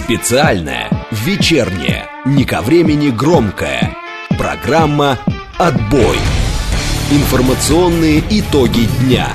Специальная, вечерняя, не ко времени громкая программа «Отбой». Информационные итоги дня.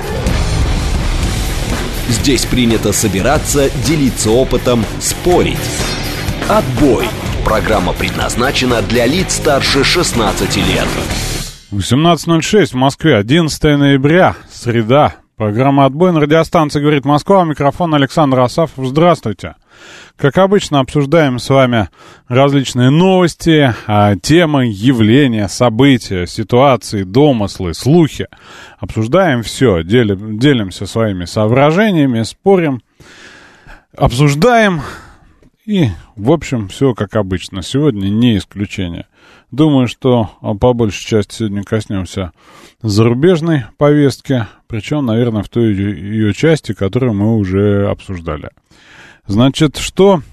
Здесь принято собираться, делиться опытом, спорить. «Отбой». Программа предназначена для лиц старше 16 лет. 18:06 в Москве, 11 ноября, среда. Программа «Отбой» на радиостанции «Говорит Москва». Микрофон Александр Асафов. Здравствуйте. Как обычно, обсуждаем с вами различные новости, темы, явления, события, ситуации, домыслы, слухи. Обсуждаем все, делимся своими соображениями, спорим, обсуждаем. И, в общем, все как обычно. Сегодня не исключение. Думаю, что по большей части сегодня коснемся зарубежной повестки, причем, наверное, в той ее части, которую мы уже обсуждали. Значит, что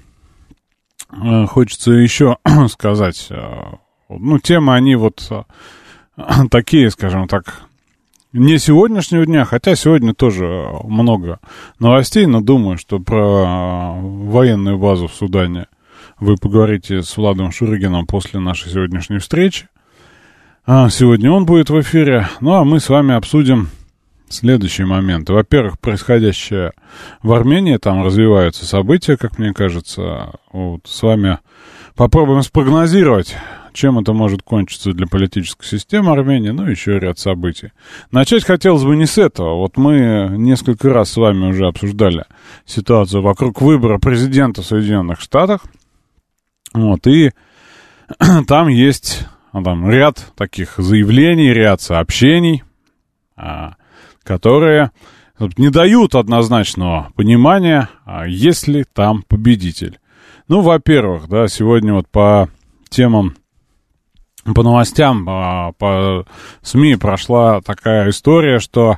хочется еще сказать. Ну, темы, они вот такие, скажем так, не сегодняшнего дня, хотя сегодня тоже много новостей, но думаю, что про военную базу в Судане вы поговорите с Владом Шурыгиным после нашей сегодняшней встречи. Сегодня он будет в эфире. Ну, а мы с вами обсудим следующие моменты. Во-первых, происходящее в Армении, там развиваются события, как мне кажется. Вот, с вами попробуем спрогнозировать, чем это может кончиться для политической системы Армении, ну, еще ряд событий. Начать хотелось бы не с этого. Вот мы несколько раз с вами уже обсуждали ситуацию вокруг выбора президента в Соединенных Штатах. Вот, и там есть ряд таких заявлений, ряд сообщений, которые не дают однозначного понимания, есть ли там победитель. Ну, во-первых, да, сегодня вот по темам, по новостям, по СМИ прошла такая история, что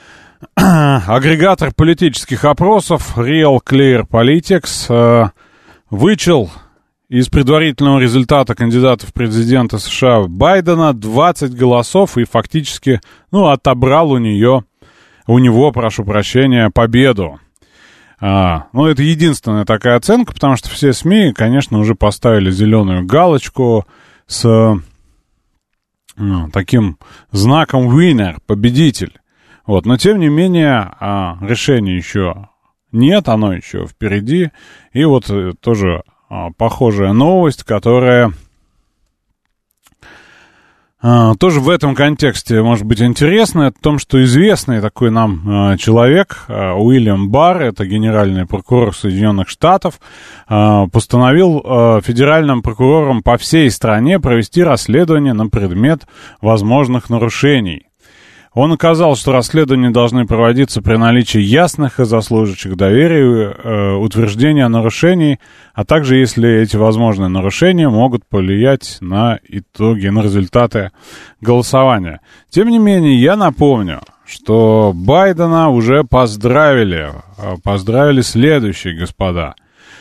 агрегатор политических опросов Real Clear Politics вычел из предварительного результата кандидата в президенты США Байдена 20 голосов и фактически, отобрал у него, прошу прощения, победу. Это единственная такая оценка, потому что все СМИ, конечно, уже поставили зеленую галочку с таким знаком winner, победитель. Вот, но тем не менее, решения еще нет, оно еще впереди. И вот тоже похожая новость, которая тоже в этом контексте может быть интересна, о том, что известный такой нам человек, Уильям Барр, это генеральный прокурор Соединенных Штатов, постановил федеральным прокурорам по всей стране провести расследование на предмет возможных нарушений. Он указал, что расследования должны проводиться при наличии ясных и заслуживающих доверия утверждений о нарушении, а также если эти возможные нарушения могут повлиять на итоги, на результаты голосования. Тем не менее, я напомню, что Байдена уже поздравили следующие господа.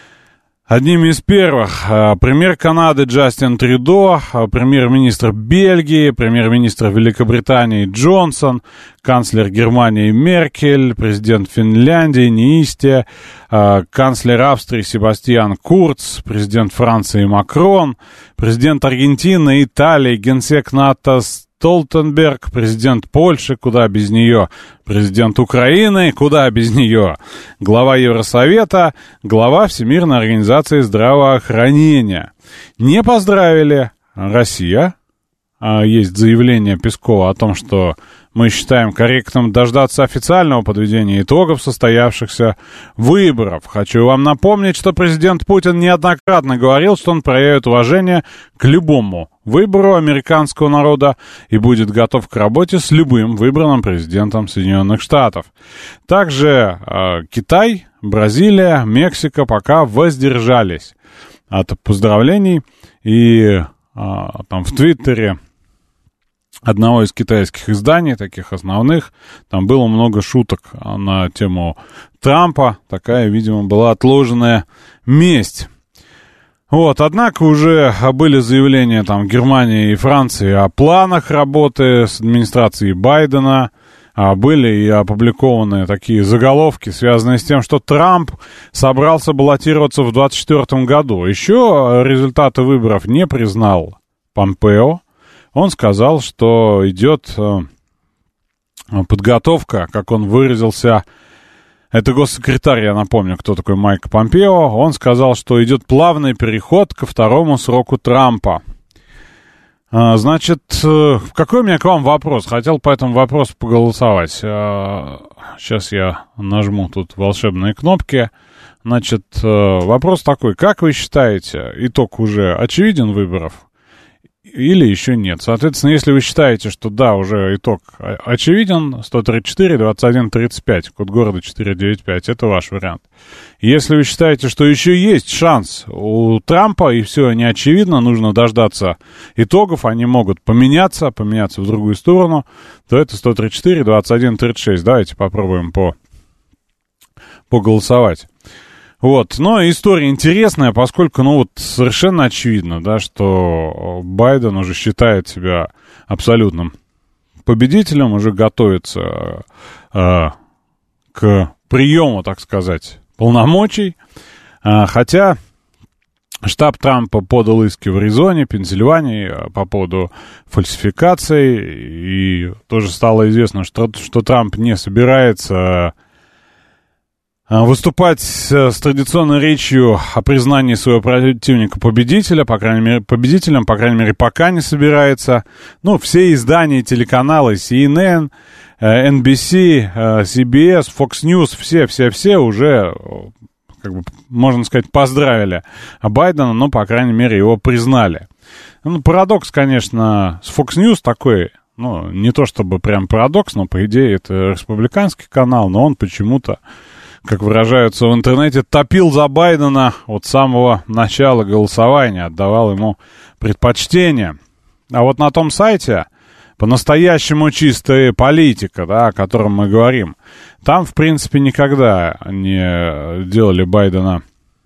Одними из первых премьер Канады Джастин Трюдо, премьер-министр Бельгии, премьер-министр Великобритании Джонсон, канцлер Германии Меркель, президент Финляндии Ниистье, канцлер Австрии Себастьян Курц, президент Франции Макрон, президент Аргентины, Италии, генсек НАТО Столтенберг, президент Польши, куда без нее, президент Украины, куда без нее, глава Евросовета, глава Всемирной организации здравоохранения. Не поздравили Россия. Есть заявление Пескова о том, что мы считаем корректным дождаться официального подведения итогов состоявшихся выборов. Хочу вам напомнить, что президент Путин неоднократно говорил, что он проявит уважение к любому выбору американского народа и будет готов к работе с любым выбранным президентом Соединенных Штатов. Также Китай, Бразилия, Мексика пока воздержались от поздравлений. И там в Твиттере одного из китайских изданий, таких основных, там было много шуток на тему Трампа. Такая, видимо, была отложенная месть. Вот, однако уже были заявления там Германии и Франции о планах работы с администрацией Байдена. были и опубликованы такие заголовки, связанные с тем, что Трамп собрался баллотироваться в 2024 году. Еще результаты выборов не признал Помпео. Он сказал, что идет подготовка, как он выразился, это госсекретарь, я напомню, кто такой Майк Помпео. Он сказал, что идет плавный переход ко второму сроку Трампа. Значит, какой у меня к вам вопрос? Хотел по этому вопросу поголосовать. Сейчас я нажму тут волшебные кнопки. Значит, вопрос такой. Как вы считаете, итог уже очевиден выборов? Или еще нет? Соответственно, если вы считаете, что да, уже итог очевиден, 134, 21, 35, код города 495, это ваш вариант. Если вы считаете, что еще есть шанс у Трампа, и все не очевидно, нужно дождаться итогов, они могут поменяться в другую сторону, то это 134, 21, 36. Давайте попробуем поголосовать. Вот, но история интересная, поскольку, совершенно очевидно, да, что Байден уже считает себя абсолютным победителем, уже готовится к приему, так сказать, полномочий, хотя штаб Трампа подал иски в Аризоне, Пенсильвании по поводу фальсификаций, и тоже стало известно, что Трамп не собирается выступать с традиционной речью о признании своего противника победителем, по крайней мере, пока не собирается. Все издания, телеканалы CNN, NBC, CBS, Fox News, все уже, можно сказать, поздравили Байдена, по крайней мере, его признали. Парадокс, конечно, с Fox News такой, не то чтобы прям парадокс, но, по идее, это республиканский канал, но он почему-то, как выражаются в интернете, топил за Байдена от самого начала голосования, отдавал ему предпочтение. А вот на том сайте, по-настоящему чистая политика, да, о котором мы говорим, там, в принципе, никогда не делали Байдена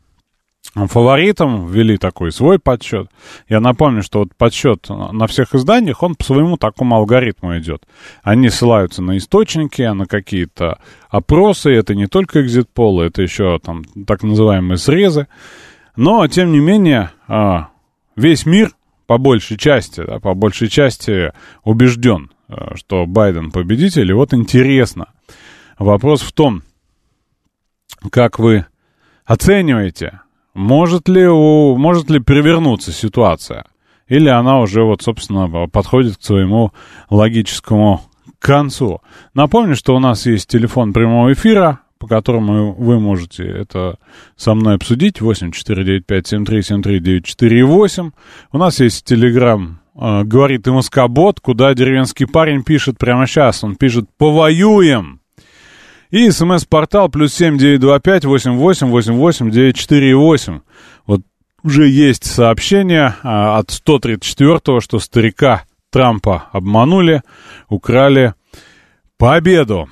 фаворитом, ввели такой свой подсчет. Я напомню, что вот подсчет на всех изданиях, он по своему такому алгоритму идет. Они ссылаются на источники, на какие-то опросы, это не только экзит-полы, это еще там так называемые срезы. Но, тем не менее, весь мир по большей части убежден, что Байден победитель. И вот интересно, вопрос в том, как вы оцениваете, может ли перевернуться ситуация? Или она уже, собственно, подходит к своему логическому концу? Напомню, что у нас есть телефон прямого эфира, по которому вы можете это со мной обсудить. 8495-7373-948. У нас есть телеграм «Говорит МСК-бот», куда деревенский парень пишет прямо сейчас. Он пишет «Повоюем». И смс-портал +7 925 88 88 948. Вот уже есть сообщение от 134-го, что старика Трампа обманули, украли победу.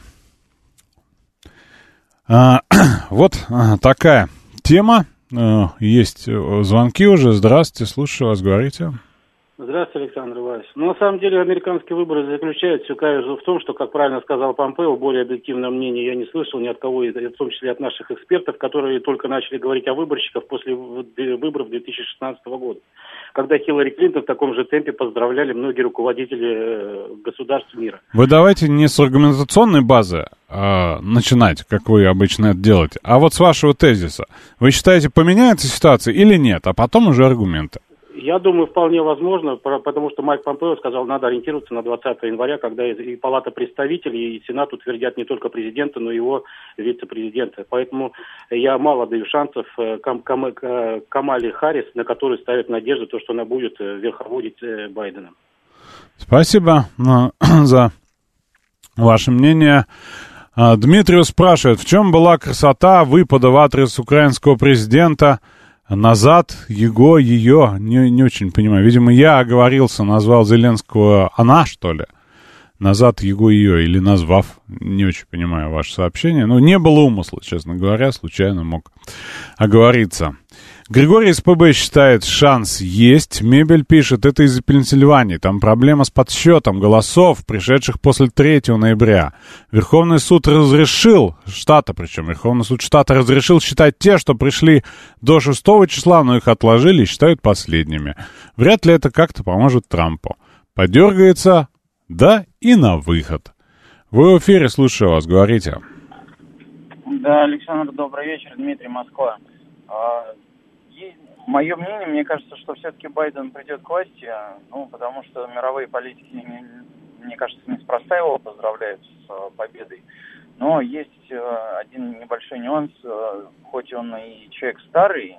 Вот такая тема. Есть звонки уже. Здравствуйте, слушаю вас, говорите. Здравствуйте, Александр Иванович. На самом деле американские выборы заключаются в том, что, как правильно сказал Помпео, более объективное мнение я не слышал ни от кого, в том числе от наших экспертов, которые только начали говорить о выборщиках после выборов 2016 года, когда Хиллари Клинтон в таком же темпе поздравляли многие руководители государств мира. Вы давайте не с аргументационной базы начинать, как вы обычно это делаете, а вот с вашего тезиса. Вы считаете, поменяется ситуация или нет, а потом уже аргументы? Я думаю, вполне возможно, потому что Майк Помпео сказал, надо ориентироваться на 20 января, когда и Палата представителей, и Сенат утвердят не только президента, но и его вице-президента. Поэтому я мало даю шансов Камале Харрис, на которую ставят надежду, то, что она будет верховодить Байденом. Спасибо за ваше мнение. Дмитрий спрашивает, в чем была красота выпада в адрес украинского президента назад, ее, не очень понимаю. Видимо, я оговорился, назвал Зеленского она, что ли? Назад ее, или назвав, не очень понимаю ваше сообщение. Не было умысла, честно говоря, случайно мог оговориться. Григорий из ПБ считает, шанс есть. Мебель пишет, это из-за Пенсильвании. Там проблема с подсчетом голосов, пришедших после 3 ноября. Верховный суд разрешил, Верховный суд штата разрешил считать те, что пришли до 6 числа, но их отложили и считают последними. Вряд ли это как-то поможет Трампу. Подергается, да и на выход. Вы в эфире, слушаю вас, говорите. Да, Александр, добрый вечер, Дмитрий, Москва. Мое мнение, мне кажется, что все-таки Байден придет к власти, потому что мировые политики, мне кажется, неспроста его поздравляют с победой. Но есть один небольшой нюанс, хоть он и человек старый,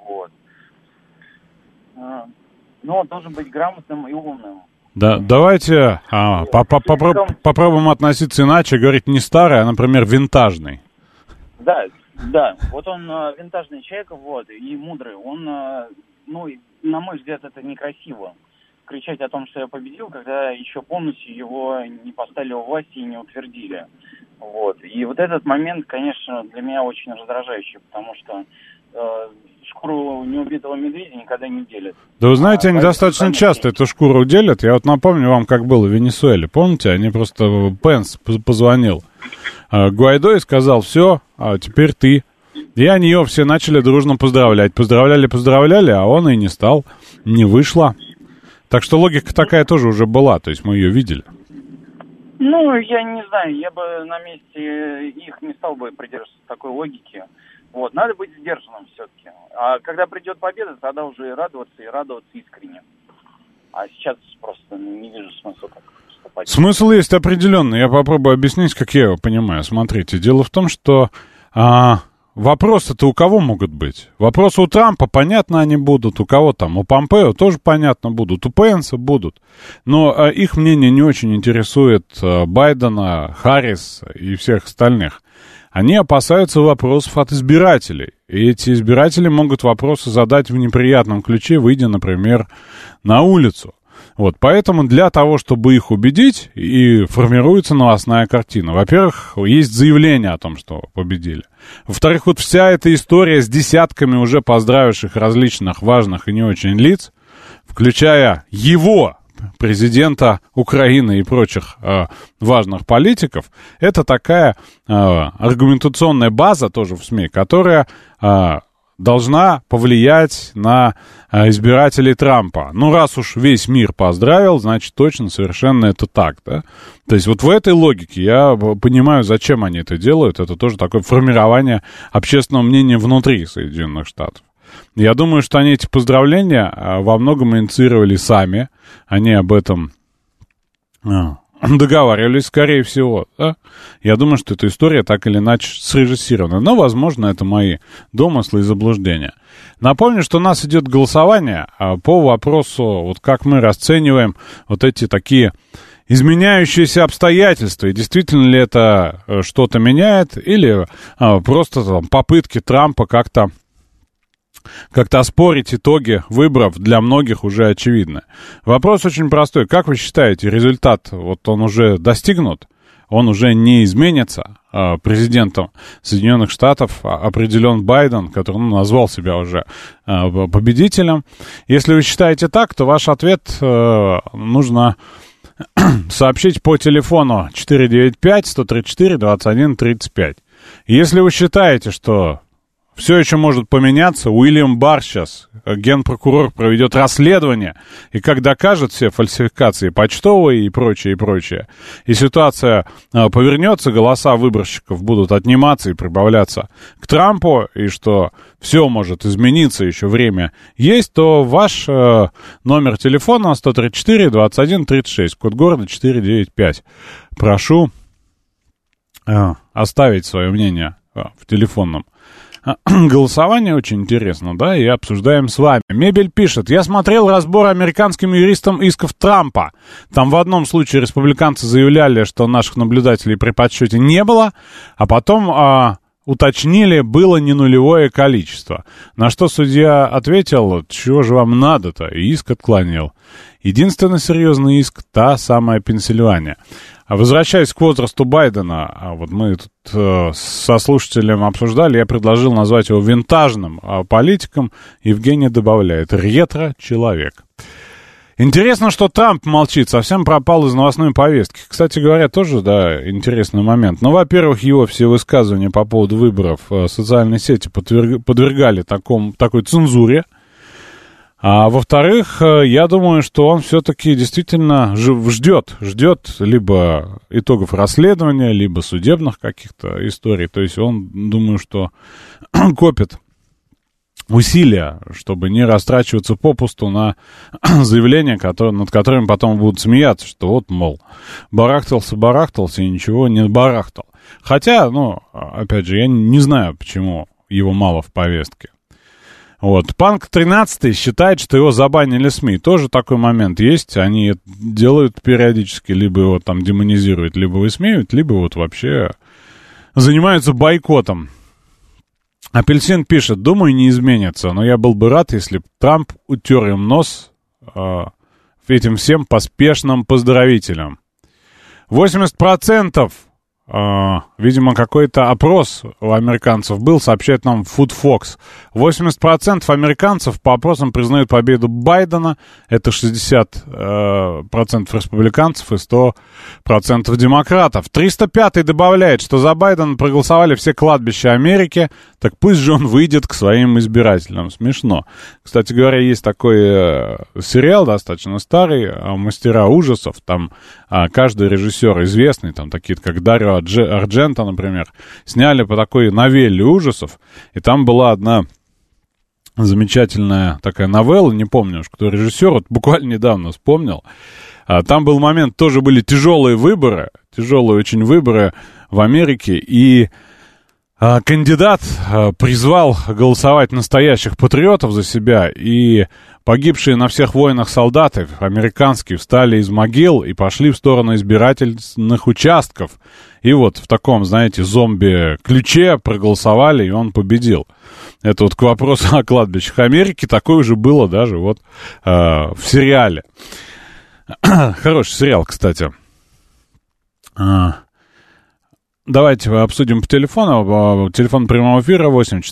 но он должен быть грамотным и умным. Да, давайте попробуем относиться иначе, говорить не старый, а, например, винтажный. Да, вот он винтажный человек, и мудрый. Он, на мой взгляд, это некрасиво. Кричать о том, что я победил, когда еще полностью его не поставили у власти и не утвердили. И вот этот момент, конечно, для меня очень раздражающий, потому что шкуру неубитого медведя никогда не делят. Да вы знаете, они достаточно часто эту шкуру делят. Я напомню вам, как было в Венесуэле. Помните, они просто... Пенс позвонил Гуайдо и сказал, все, а теперь ты. И они его все начали дружно поздравлять. Поздравляли, а он и не стал, не вышло. Так что логика такая тоже уже была, то есть мы ее видели. Я не знаю, я бы на месте их не стал бы придерживаться такой логики. Надо быть сдержанным все-таки. А когда придет победа, тогда уже и радоваться искренне. А сейчас просто не вижу смысла так. Смысл есть определенный. Я попробую объяснить, как я его понимаю. Смотрите, дело в том, что вопросы-то у кого могут быть? Вопросы у Трампа, понятно, они будут. У кого там? У Помпео тоже понятно будут. У Пенса будут. Но их мнение не очень интересует Байдена, Харрис и всех остальных. Они опасаются вопросов от избирателей. И эти избиратели могут вопросы задать в неприятном ключе, выйдя, например, на улицу. Поэтому для того, чтобы их убедить, и формируется новостная картина. Во-первых, есть заявление о том, что победили. Во-вторых, вся эта история с десятками уже поздравивших различных важных и не очень лиц, включая его, президента Украины и прочих важных политиков, это такая аргументационная база тоже в СМИ, которая должна повлиять на избирателей Трампа. Раз уж весь мир поздравил, значит, точно, совершенно это так, да? То есть в этой логике я понимаю, зачем они это делают. Это тоже такое формирование общественного мнения внутри Соединенных Штатов. Я думаю, что они эти поздравления во многом инициировали сами. Они об этом договаривались, скорее всего, да? Я думаю, что эта история так или иначе срежиссирована. Но, возможно, это мои домыслы и заблуждения. Напомню, что у нас идет голосование по вопросу, как мы расцениваем эти такие изменяющиеся обстоятельства. И действительно ли это что-то меняет, или просто попытки Трампа как-то оспорить итоги выборов для многих уже очевидны. Вопрос очень простой. Как вы считаете, результат, он уже достигнут? Он уже не изменится? Президентом Соединенных Штатов определен Байден, который назвал себя уже победителем. Если вы считаете так, то ваш ответ нужно сообщить по телефону 495-134-21-35. Если вы считаете, что все еще может поменяться, Уильям Барр сейчас, генпрокурор, проведет расследование, и как докажет все фальсификации почтовые и прочее, и ситуация повернется, голоса выборщиков будут отниматься и прибавляться к Трампу, и что все может измениться, еще время есть, то ваш номер телефона 134-21-36, код города 495. Прошу оставить свое мнение в телефонном голосование. Очень интересно, да, и обсуждаем с вами. Мебель пишет: я смотрел разбор американским юристам исков Трампа. Там в одном случае республиканцы заявляли, что наших наблюдателей при подсчете не было, а потом уточнили, было не нулевое количество. На что судья ответил, чего же вам надо-то, и иск отклонил. Единственный серьезный иск — та самая Пенсильвания. А возвращаясь к возрасту Байдена, вот мы тут со слушателем обсуждали, я предложил назвать его винтажным политиком. Евгений добавляет: ретро-человек. Интересно, что Трамп молчит, совсем пропал из новостной повестки. Кстати говоря, тоже, да, интересный момент. Ну, во-первых, его все высказывания по поводу выборов социальные сети подвергали такой цензуре. А во-вторых, я думаю, что он все-таки действительно ждет либо итогов расследования, либо судебных каких-то историй. То есть он, думаю, что копит усилия, чтобы не растрачиваться попусту на заявления, над которыми потом будут смеяться, что вот, мол, барахтался и ничего не барахтал. Хотя, опять же, я не знаю, почему его мало в повестке. Вот. Панк 13 считает, что его забанили СМИ. Тоже такой момент есть. Они делают периодически, либо его там демонизируют, либо высмеивают, либо вот вообще занимаются бойкотом. Апельсин пишет: думаю, не изменится, но я был бы рад, если бы Трамп утер им нос этим всем поспешным поздравителям. 80%, видимо, какой-то опрос у американцев был, сообщает нам Food Fox. 80% американцев по опросам признают победу Байдена. Это 60% республиканцев и 100% демократов. 305-й добавляет, что за Байдена проголосовали все кладбища Америки, так пусть же он выйдет к своим избирателям. Смешно. Кстати говоря, есть такой сериал достаточно старый, «Мастера ужасов». Там каждый режиссер известный, там такие как Дарио Ардженто, например, сняли по такой новелле ужасов, и там была одна замечательная такая новелла, не помню уж, кто режиссер, вот буквально недавно вспомнил. Там был момент, тоже были тяжелые очень выборы в Америке, и кандидат призвал голосовать настоящих патриотов за себя, и погибшие на всех войнах солдаты американские встали из могил и пошли в сторону избирательных участков. И вот в таком, знаете, зомби-ключе проголосовали, и он победил. Это вот к вопросу о кладбищах Америки. Такое же было даже вот в сериале. Хороший сериал, кстати. Давайте обсудим по телефону. Телефон прямого эфира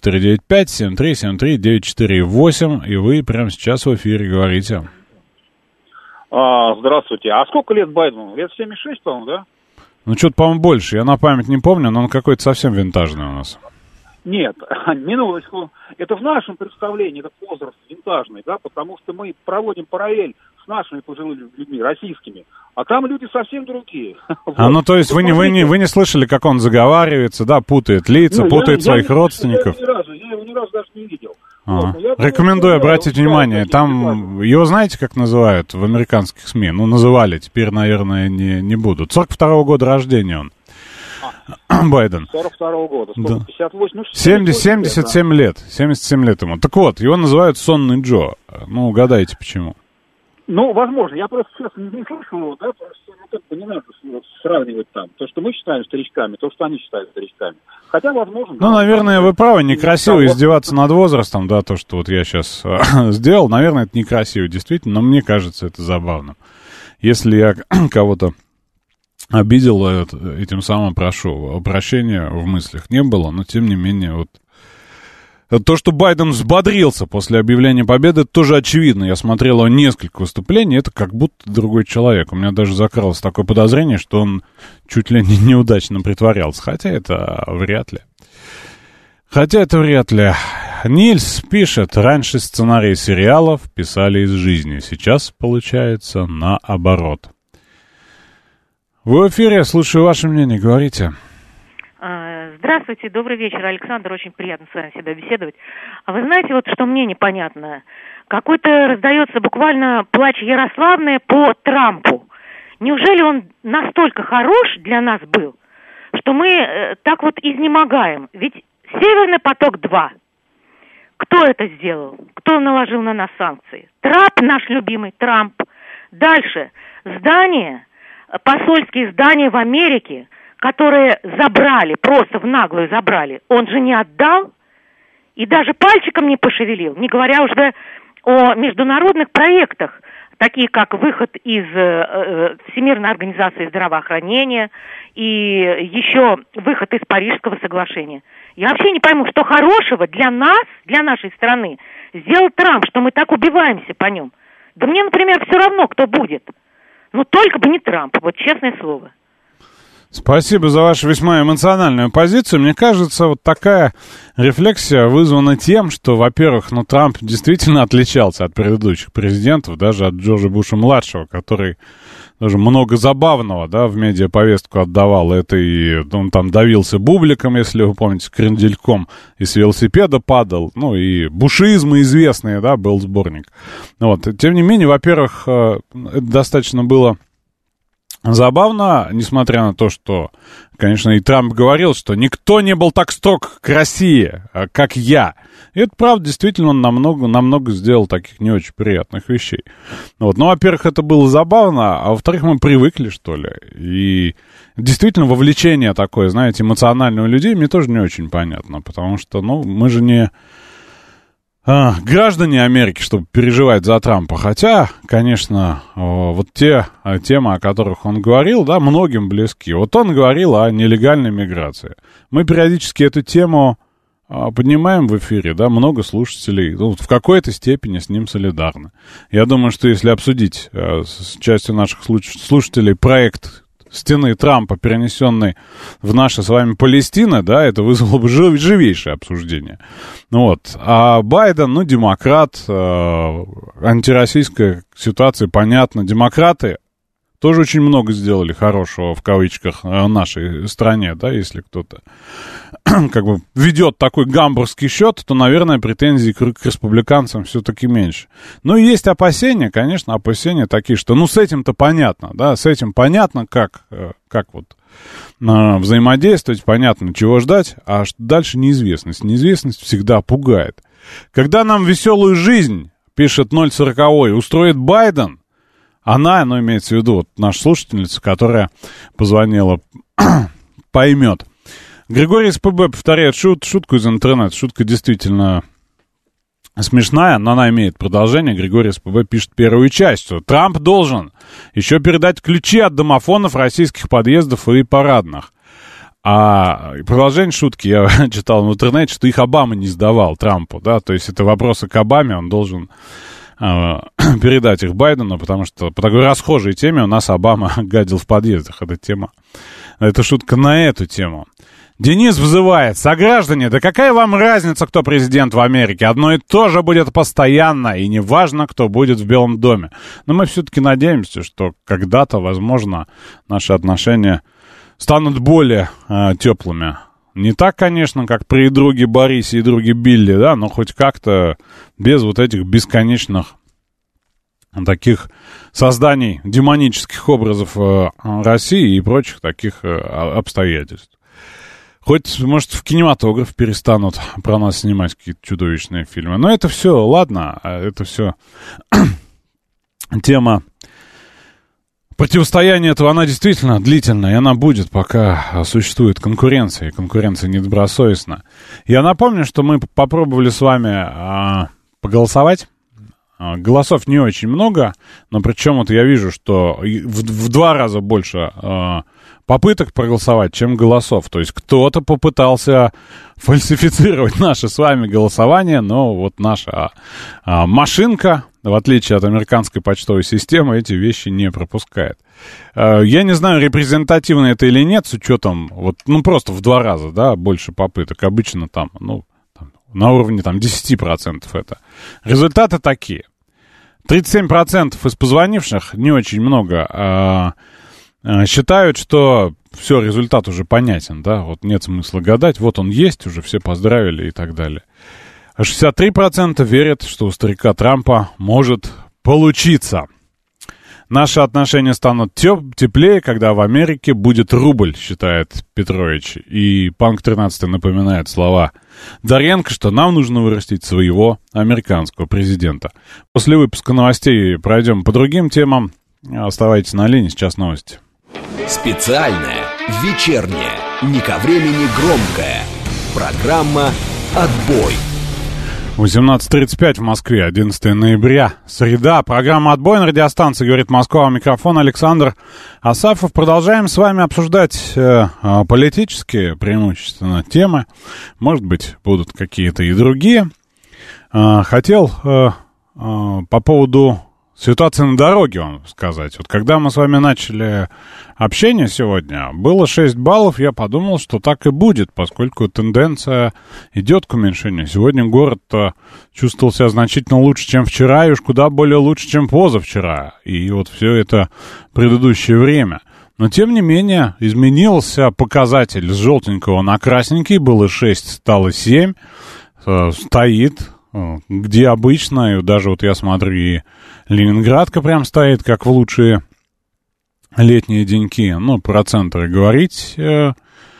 8495-7373-948. И вы прямо сейчас в эфире говорите. Здравствуйте. А сколько лет Байдену? Лет 76, по-моему, да? Ну, что-то, по-моему, больше. Я на память не помню, но он какой-то совсем винтажный у нас. Нет, минуточку. Это в нашем представлении этот возраст винтажный, да, потому что мы проводим параллель с нашими пожилыми людьми, российскими, а там люди совсем другие. Ну, то есть вы не слышали, как он заговаривается, да, путает лица, путает своих родственников? Я его ни разу даже не видел. Рекомендую обратить внимание. Там, его знаете, как называют в американских СМИ? Ну, называли, теперь, наверное, не будут. 42-го года рождения он. Байден. 42-го года. Да. 58, ну, 77 лет. 77 лет ему. Так вот, его называют сонный Джо. Ну, угадайте, почему. Ну, возможно. Я просто сейчас не слышал его, да, просто не надо сравнивать там. То, что мы считаем старичками, то, что они считают старичками. Хотя, возможно... Ну, наверное, вы правы, некрасиво издеваться над возрастом, да, то, что вот я сейчас сделал. Наверное, это некрасиво, действительно, но мне кажется это забавным. Если я кого-то обидел, этим самым прошу. Прощения в мыслях не было, но тем не менее, вот то, что Байден взбодрился после объявления победы, тоже очевидно. Я смотрел несколько выступлений, это как будто другой человек. У меня даже закралось такое подозрение, что он чуть ли не неудачно притворялся. Хотя это вряд ли. Нильс пишет: раньше сценарии сериалов писали из жизни. Сейчас, получается, наоборот. Вы в эфире, слушаю ваше мнение, говорите. Здравствуйте, добрый вечер, Александр, очень приятно с вами всегда беседовать. А вы знаете, вот что мне непонятно? Какой-то раздается буквально плач Ярославны по Трампу. Неужели он настолько хорош для нас был, что мы так вот изнемогаем? Ведь Северный поток-2. Кто это сделал? Кто наложил на нас санкции? Трамп, наш любимый Трамп. Дальше. Посольские здания в Америке, которые забрали, просто в наглую забрали, он же не отдал и даже пальчиком не пошевелил, не говоря уже о международных проектах, такие как выход из Всемирной организации здравоохранения и еще выход из Парижского соглашения. Я вообще не пойму, что хорошего для нас, для нашей страны сделал Трамп, что мы так убиваемся по нем. Да мне, например, все равно, кто будет. Ну, только бы не Трамп, вот честное слово. Спасибо за вашу весьма эмоциональную позицию. Мне кажется, вот такая рефлексия вызвана тем, что, во-первых, Трамп действительно отличался от предыдущих президентов, даже от Джорджа Буша-младшего, который даже много забавного, да, в медиаповестку отдавал. Это и он там давился бубликом, если вы помните, крендельком, и с велосипеда падал, и бушизмы известные, да, был сборник. Вот. Тем не менее, во-первых, это достаточно было забавно, несмотря на то, что, конечно, и Трамп говорил, что никто не был так строг к России, как я. И это правда, действительно, он намного сделал таких не очень приятных вещей. Вот. Ну, во-первых, это было забавно, а во-вторых, мы привыкли, что ли. И действительно, вовлечение такое, знаете, эмоциональное у людей мне тоже не очень понятно, потому что, мы же не граждане Америки, чтобы переживать за Трампа. Хотя, конечно, вот те темы, о которых он говорил, да, многим близки. Вот он говорил о нелегальной миграции. Мы периодически эту тему поднимаем в эфире, да, много слушателей в какой-то степени с ним солидарны. Я думаю, что если обсудить с частью наших слушателей проект стены Трампа, перенесенной в наши с вами Палестины, да, это вызвало бы живейшее обсуждение. Вот. А Байден, демократ, антироссийская ситуация, понятно. Демократы тоже очень много сделали хорошего, в кавычках, нашей стране, да, если кто-то ведет такой гамбургский счет, то, наверное, претензий к республиканцам все-таки меньше. Но есть опасения, конечно, опасения такие, что, с этим-то понятно, да, с этим понятно, как взаимодействовать, понятно, чего ждать, а дальше неизвестность. Неизвестность всегда пугает. Когда нам веселую жизнь, пишет 040, устроит Байден, она, имеется в виду, наша слушательница, которая позвонила, поймет. Григорий СПБ повторяет шутку из интернета. Шутка действительно смешная, но она имеет продолжение. Григорий СПБ пишет первую часть. Трамп должен еще передать ключи от домофонов российских подъездов и парадных. А продолжение шутки я читал в интернете, что их Обама не сдавал Трампу, да, то есть это вопросы к Обаме, он должен передать их Байдену, потому что по такой расхожей теме у нас Обама гадил в подъездах. Это шутка на эту тему. Денис вызывает: сограждане, да какая вам разница, кто президент в Америке? Одно и то же будет постоянно, и неважно, кто будет в Белом доме. Но мы все-таки надеемся, что когда-то, возможно, наши отношения станут более теплыми. Не так, конечно, как при друге Борисе и друге Билли, да, но хоть как-то без вот этих бесконечных таких созданий демонических образов России и прочих таких обстоятельств. Хоть, может, в кинематограф перестанут про нас снимать какие-то чудовищные фильмы. Но это все, ладно, это все тема противостояния этого, она действительно длительная, и она будет, пока существует конкуренция, и конкуренция недобросовестна. Я напомню, что мы попробовали с вами поголосовать. Голосов не очень много, но причем вот я вижу, что в 2 раза больше попыток проголосовать, чем голосов. То есть кто-то попытался фальсифицировать наше с вами голосование, но вот наша машинка, в отличие от американской почтовой системы, эти вещи не пропускает. Я не знаю, репрезентативно это или нет, с учетом, просто в 2 раза, да, больше попыток. Обычно там, на уровне 10% это. Результаты такие. 37% из позвонивших, не очень много, считают, что все, результат уже понятен, да, вот нет смысла гадать, вот он есть, уже все поздравили и так далее. 63% верят, что у старика Трампа может получиться. Наши отношения станут теплее, когда в Америке будет рубль, считает Петрович. И Панк 13 напоминает слова Доренко, что нам нужно вырастить своего американского президента. После выпуска новостей пройдем по другим темам. Оставайтесь на линии, сейчас новости. Специальная Вечерняя, не ко времени громкая. Программа «Отбой». 18:35 в Москве, 11 ноября, среда. Программа «Отбой» на радиостанции «Говорит Москва». Микрофон Александр Асафов. Продолжаем с вами обсуждать политические, преимущественно, темы. Может быть, будут какие-то и другие. Хотел по поводу ситуации на дороге вам сказать. Вот когда мы с вами начали общение сегодня, было 6 баллов, я подумал, что так и будет, поскольку тенденция идет к уменьшению. Сегодня город чувствовал себя значительно лучше, чем вчера, и уж куда более лучше, чем позавчера. И вот все это предыдущее время. Но, тем не менее, изменился показатель с желтенького на красненький, было 6, стало 7, стоит, где обычно, и даже вот я смотрю, и Ленинградка прям стоит, как в лучшие летние деньки. Ну, про центры говорить, в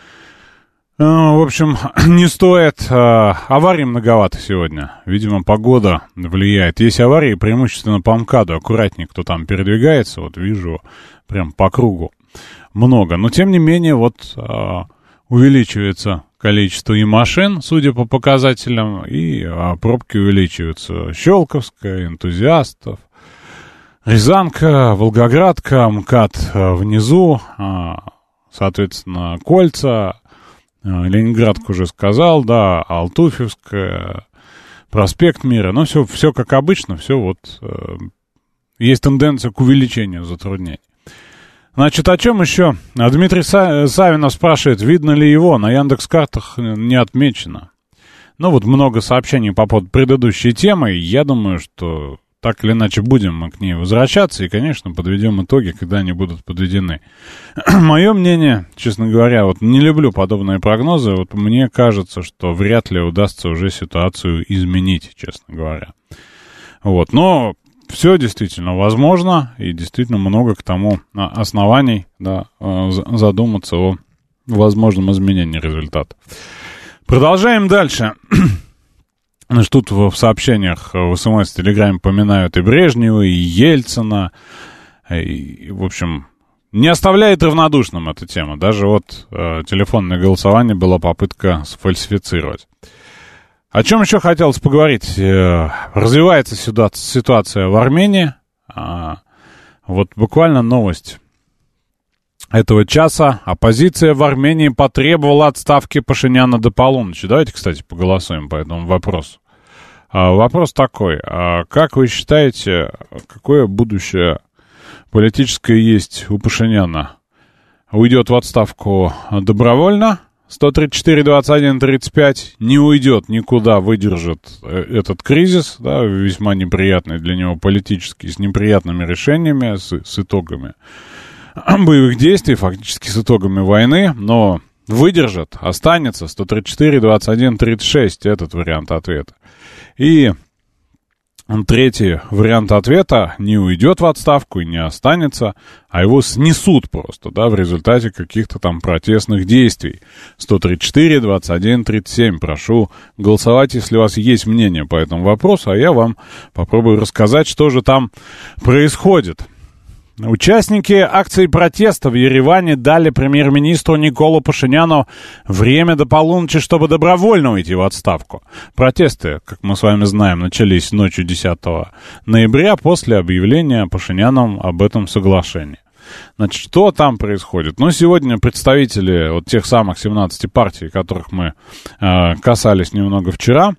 общем, не стоит. Аварий многовато сегодня. Видимо, погода влияет. Есть аварии преимущественно по МКАДу. Аккуратнее, кто там передвигается. Вот вижу прям по кругу много. Но, тем не менее, вот увеличивается количество и машин, судя по показателям, и пробки увеличиваются. Щелковская, Энтузиастов, Рязанка, Волгоградка, МКАД внизу, соответственно, Кольца, Ленинградку уже сказал, да, Алтуфьевская, проспект Мира. Ну, все как обычно, все вот есть тенденция к увеличению затруднений. Значит, о чем еще? Дмитрий Савинов спрашивает, видно ли его, на Яндекс.Картах не отмечено. Ну, вот много сообщений по поводу предыдущей темы, и я думаю, что так или иначе будем мы к ней возвращаться, и, конечно, подведем итоги, когда они будут подведены. Мое мнение, честно говоря, вот не люблю подобные прогнозы, вот мне кажется, что вряд ли удастся уже ситуацию изменить, честно говоря. Вот, но все действительно возможно, и действительно много к тому оснований, да, задуматься о возможном изменении результата. Продолжаем дальше. Значит, тут в сообщениях в СМС, в Телеграме поминают и Брежнева, и Ельцина. И, в общем, не оставляет равнодушным эта тема. Даже вот телефонное голосование была попытка сфальсифицировать. О чем еще хотелось поговорить? Развивается ситуация в Армении. Вот буквально новость этого часа. Оппозиция в Армении потребовала отставки Пашиняна до полуночи. Давайте, кстати, поголосуем по этому вопросу. Вопрос такой. Как вы считаете, какое будущее политическое есть у Пашиняна? Уйдет в отставку добровольно? 134-21-35 не уйдет никуда, выдержит этот кризис, да, весьма неприятный для него политически, с неприятными решениями, с итогами боевых действий, фактически с итогами войны, но выдержит, останется 134-21-36, этот вариант ответа. И третий вариант ответа: не уйдет в отставку и не останется, а его снесут просто, да, в результате каких-то там протестных действий. 134-21-37. Прошу голосовать, если у вас есть мнение по этому вопросу, а я вам попробую рассказать, что же там происходит. Участники акции протеста в Ереване дали премьер-министру Николу Пашиняну время до полуночи, чтобы добровольно уйти в отставку. Протесты, как мы с вами знаем, начались ночью 10 ноября после объявления Пашиняном об этом соглашении. Значит, что там происходит? Ну, сегодня представители вот тех самых 17 партий, которых мы касались немного вчера,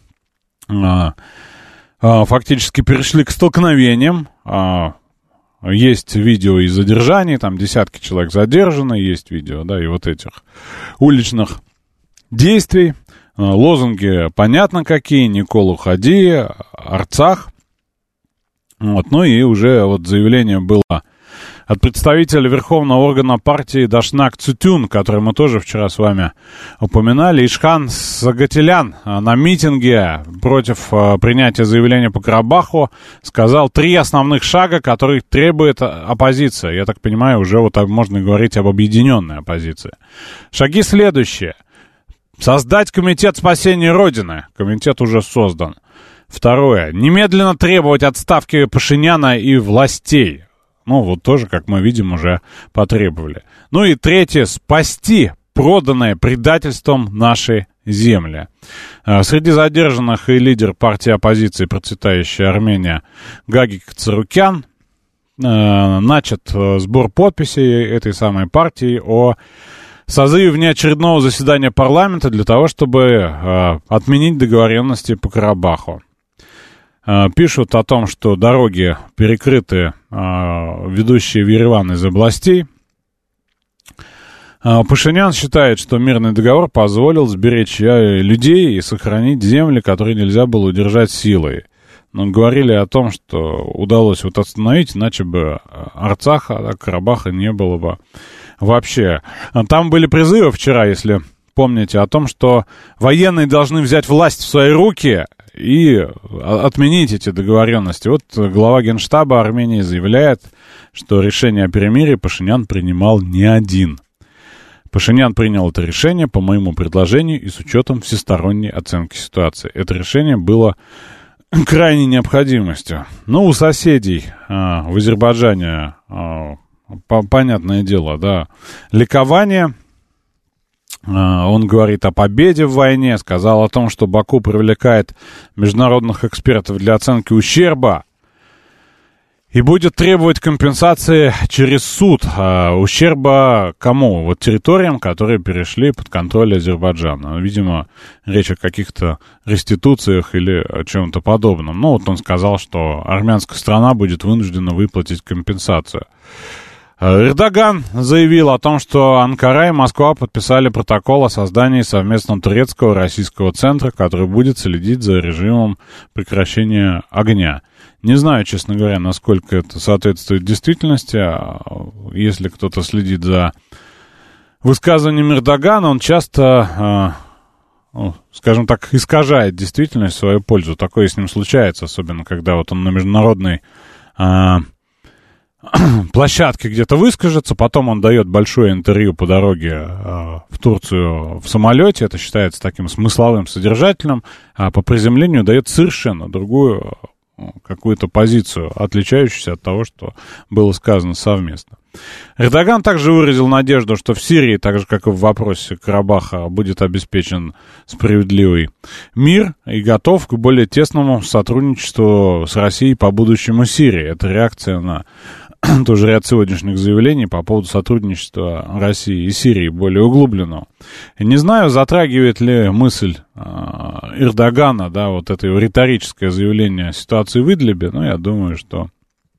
фактически перешли к столкновениям. Есть видео из задержаний, там десятки человек задержаны, есть видео, да, и вот этих уличных действий. Лозунги понятно какие: «Никол, уходи», «Арцах». Вот, ну и уже вот заявление было от представителя верховного органа партии Дашнак Цутюн, который мы тоже вчера с вами упоминали, Ишхан Сагатилян на митинге против принятия заявления по Карабаху сказал 3 основных шага, которые требует оппозиция. Я так понимаю, уже вот можно говорить об объединенной оппозиции. Шаги следующие. Создать комитет спасения Родины. Комитет уже создан. Второе. Немедленно требовать отставки Пашиняна и властей. Ну, вот тоже, как мы видим, уже потребовали. Ну и третье, спасти проданное предательством наши земли. Среди задержанных и лидер партии оппозиции «Процветающая Армения» Гагик Царукян. Начат сбор подписей этой самой партии о созыве внеочередного заседания парламента для того, чтобы отменить договоренности по Карабаху. Пишут о том, что дороги перекрыты, ведущие в Ереван из областей. Пашинян считает, что мирный договор позволил сберечь людей и сохранить земли, которые нельзя было удержать силой. Но говорили о том, что удалось вот остановить, иначе бы Арцаха, Карабаха не было бы вообще. Там были призывы вчера, если помните, о том, что военные должны взять власть в свои руки и отменить эти договоренности. Вот глава Генштаба Армении заявляет, что решение о перемирии Пашинян принимал не один. Пашинян принял это решение по моему предложению и с учетом всесторонней оценки ситуации. Это решение было крайней необходимостью. Ну, у соседей в Азербайджане, понятное дело, да, ликование. Он говорит о победе в войне, сказал о том, что Баку привлекает международных экспертов для оценки ущерба и будет требовать компенсации через суд. Ущерба кому? Вот территориям, которые перешли под контроль Азербайджана. Видимо, речь о каких-то реституциях или о чем-то подобном. Ну, вот он сказал, что армянская страна будет вынуждена выплатить компенсацию. Эрдоган заявил о том, что Анкара и Москва подписали протокол о создании совместного турецкого и российского центра, который будет следить за режимом прекращения огня. Не знаю, честно говоря, насколько это соответствует действительности. Если кто-то следит за высказыванием Эрдогана, он часто, скажем так, искажает действительность в свою пользу. Такое с ним случается, особенно когда вот он на международной площадке где-то выскажется, потом он дает большое интервью по дороге в Турцию в самолете, это считается таким смысловым, содержательным, а по приземлению дает совершенно другую какую-то позицию, отличающуюся от того, что было сказано совместно. Эрдоган также выразил надежду, что в Сирии, так же как и в вопросе Карабаха, будет обеспечен справедливый мир и готов к более тесному сотрудничеству с Россией по будущему Сирии. Это реакция на тоже ряд сегодняшних заявлений по поводу сотрудничества России и Сирии более углубленного. Не знаю, затрагивает ли мысль Эрдогана, да, вот это его риторическое заявление о ситуации в Идлибе, но я думаю, что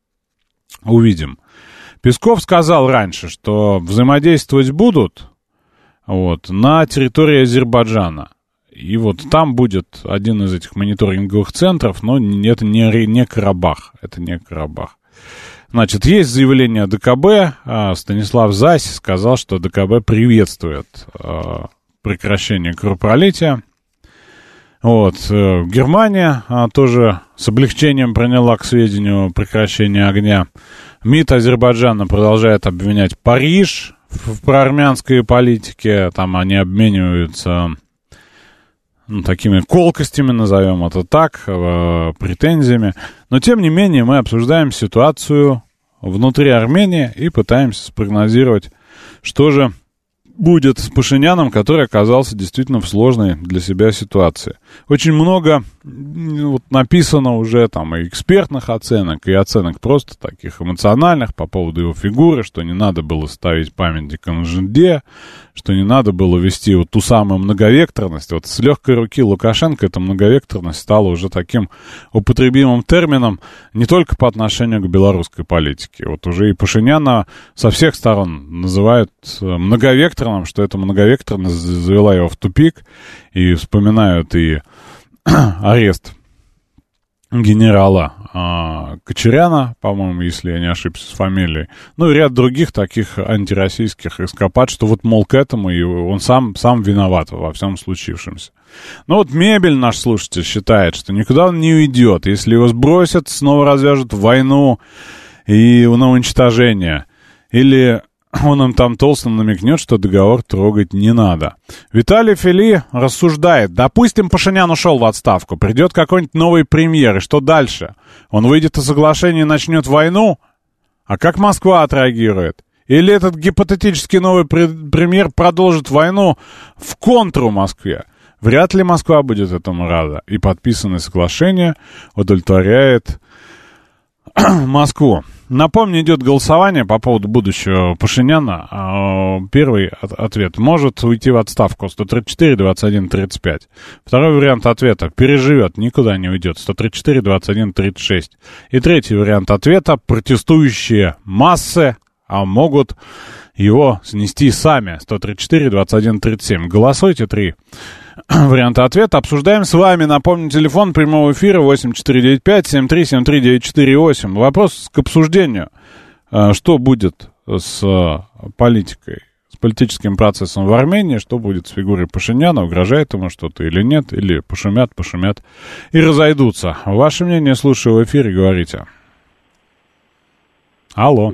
увидим. Песков сказал раньше, что взаимодействовать будут вот, на территории Азербайджана. И вот там будет один из этих мониторинговых центров, но это не Карабах. Это не Карабах. Значит, есть заявление ДКБ. Станислав Зась сказал, что ДКБ приветствует прекращение кровопролития. Вот. Германия тоже с облегчением приняла к сведению прекращение огня. МИД Азербайджана продолжает обвинять Париж в проармянской политике. Там они обмениваются такими колкостями, назовем это так, претензиями. Но, тем не менее, мы обсуждаем ситуацию внутри Армении и пытаемся спрогнозировать, что же будет с Пашиняном, который оказался действительно в сложной для себя ситуации. Очень много вот, написано уже там и экспертных оценок, и оценок просто таких эмоциональных по поводу его фигуры, что не надо было ставить памятник НЖД, что не надо было вести вот ту самую многовекторность. Вот с легкой руки Лукашенко эта многовекторность стала уже таким употребимым термином не только по отношению к белорусской политике. Вот уже и Пашиняна со всех сторон называют многовекторным, что эта многовекторность завела его в тупик, и вспоминают и арест генерала Кочеряна, по-моему, если я не ошибся с фамилией, ну и ряд других таких антироссийских эскапад, что вот, мол, к этому и он сам виноват во всем случившемся. Ну вот Мебель, наш слушатель, считает, что никуда он не уйдет. Если его сбросят, снова развяжут войну и на уничтожение. Или он им там толстым намекнет, что договор трогать не надо. Виталий Фили рассуждает. Допустим, Пашинян ушел в отставку. Придет какой-нибудь новый премьер. И что дальше? Он выйдет из соглашения и начнет войну? А как Москва отреагирует? Или этот гипотетический новый премьер продолжит войну в контру Москве? Вряд ли Москва будет этому рада. И подписанное соглашение удовлетворяет Москву. Напомню, идет голосование по поводу будущего Пашиняна. Первый ответ: может уйти в отставку, 134-21-35. Второй вариант ответа: переживет, никуда не уйдет, 134-21-36. И третий вариант ответа: протестующие массы могут его снести сами, 134-21-37. Голосуйте, 3 варианта ответа. Обсуждаем с вами. Напомню, телефон прямого эфира 8495-7373-948. Вопрос к обсуждению. Что будет с политикой, с политическим процессом в Армении? Что будет с фигурой Пашиняна? Угрожает ему что-то или нет? Или пошумят и разойдутся? Ваше мнение слушаю в эфире, говорите. Алло.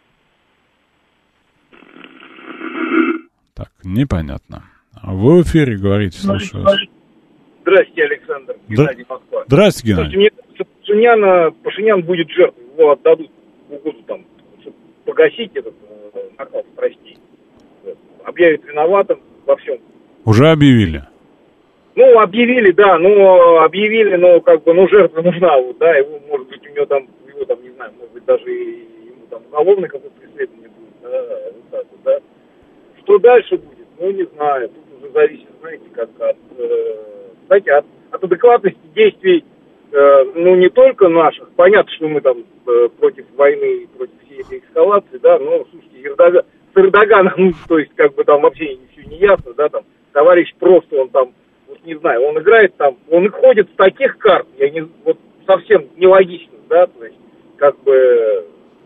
Так, непонятно. Вы в эфире говорите, слушаю вас. Здравствуйте, Александр. Геннадий, Москва. Здравствуйте, Геннадий. Мне кажется, Пашинян будет жертвой, его отдадут в угоду там, чтобы погасить этот накал, прости. Объявят виноватым во всем. Уже объявили? Ну, объявили, да, но как бы, жертва нужна, вот, да, его, может быть, у него там, не знаю, может быть, даже ему там уголовное какое-то преследование будет, да, вот так вот, да. Что дальше будет? Ну, не знаю. Тут уже зависит, знаете, как от адекватности действий, не только наших. Понятно, что мы там против войны, против всей этой эскалации, да, но, слушайте, с Эрдоганом, то есть, как бы там вообще ничего не ясно, да, там, товарищ просто, он там, вот не знаю, он играет там, он и ходит с таких карт, совсем нелогично, да, то есть, как бы,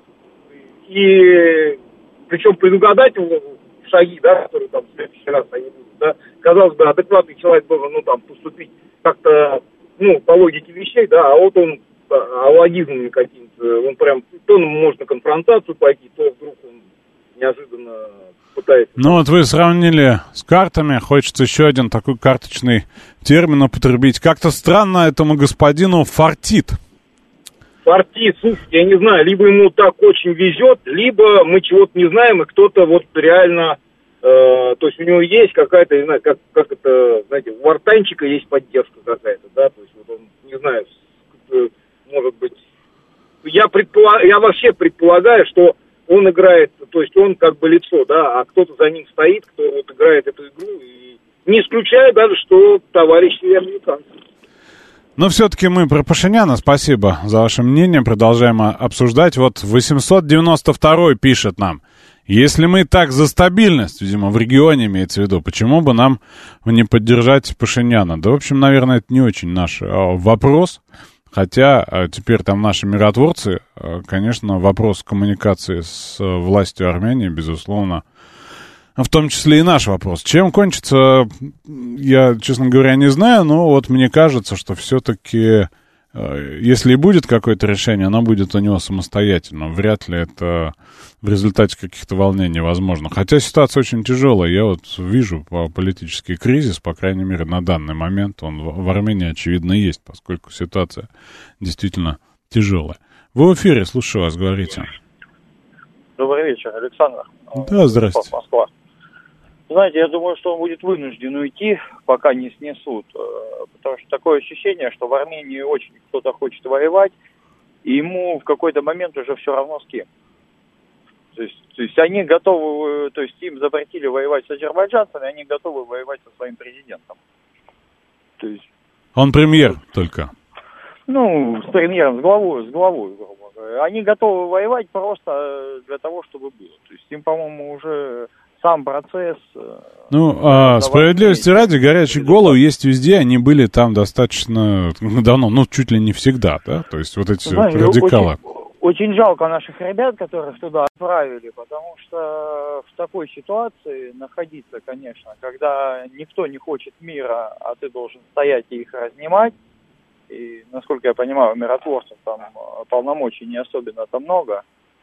и, причем предугадать его шаги, да, которые там в следующий раз они будут, да, казалось бы, адекватный человек должен, поступить как-то, по логике вещей, да, а вот он алогизмами какими-то, он прям, то можно на конфронтацию пойти, то вдруг он неожиданно пытается. Ну вот вы сравнили с картами, хочется еще один такой карточный термин употребить. Как-то странно этому господину фартит. Фартит, слушайте, я не знаю, либо ему так очень везет, либо мы чего-то не знаем, и кто-то вот реально, то есть у него есть какая-то, не знаю, как это, знаете, у артанчика есть поддержка какая-то, да, то есть вот он, не знаю, может быть, я вообще предполагаю, что он играет, то есть он как бы лицо, да, а кто-то за ним стоит, кто вот играет эту игру, и не исключаю даже, что товарищи американцы. Но все-таки мы про Пашиняна, спасибо за ваше мнение, продолжаем обсуждать. Вот 892 пишет нам: если мы так за стабильность, видимо, в регионе имеется в виду, почему бы нам не поддержать Пашиняна? Да, в общем, наверное, это не очень наш вопрос, хотя теперь там наши миротворцы, конечно, вопрос коммуникации с властью Армении, безусловно, в том числе и наш вопрос. Чем кончится, я, честно говоря, не знаю, но вот мне кажется, что все-таки, если и будет какое-то решение, оно будет у него самостоятельно. Вряд ли это в результате каких-то волнений возможно. Хотя ситуация очень тяжелая. Я вот вижу политический кризис, по крайней мере, на данный момент он в Армении, очевидно, есть, поскольку ситуация действительно тяжелая. Вы в эфире, слушаю вас, говорите. Добрый вечер, Александр. Да, здрасте. Москва. Знаете, я думаю, что он будет вынужден уйти, пока не снесут, потому что такое ощущение, что в Армении очень кто-то хочет воевать, и ему в какой-то момент уже все равно с кем. То есть они готовы, то есть им запретили воевать с азербайджанцами, они готовы воевать со своим президентом. То есть... Он премьер только. С премьером, с главой, грубо говоря. Они готовы воевать просто для того, чтобы было. То есть им, по-моему, уже... Сам процесс... справедливости ради, горячие головы есть везде, они были там достаточно давно, чуть ли не всегда, да? То есть вот эти радикалы. Очень жалко наших ребят, которых туда отправили, потому что в такой ситуации находиться, конечно, когда никто не хочет мира, а ты должен стоять и их разнимать, и, насколько я понимаю, у миротворцев там полномочий не особенно-то много.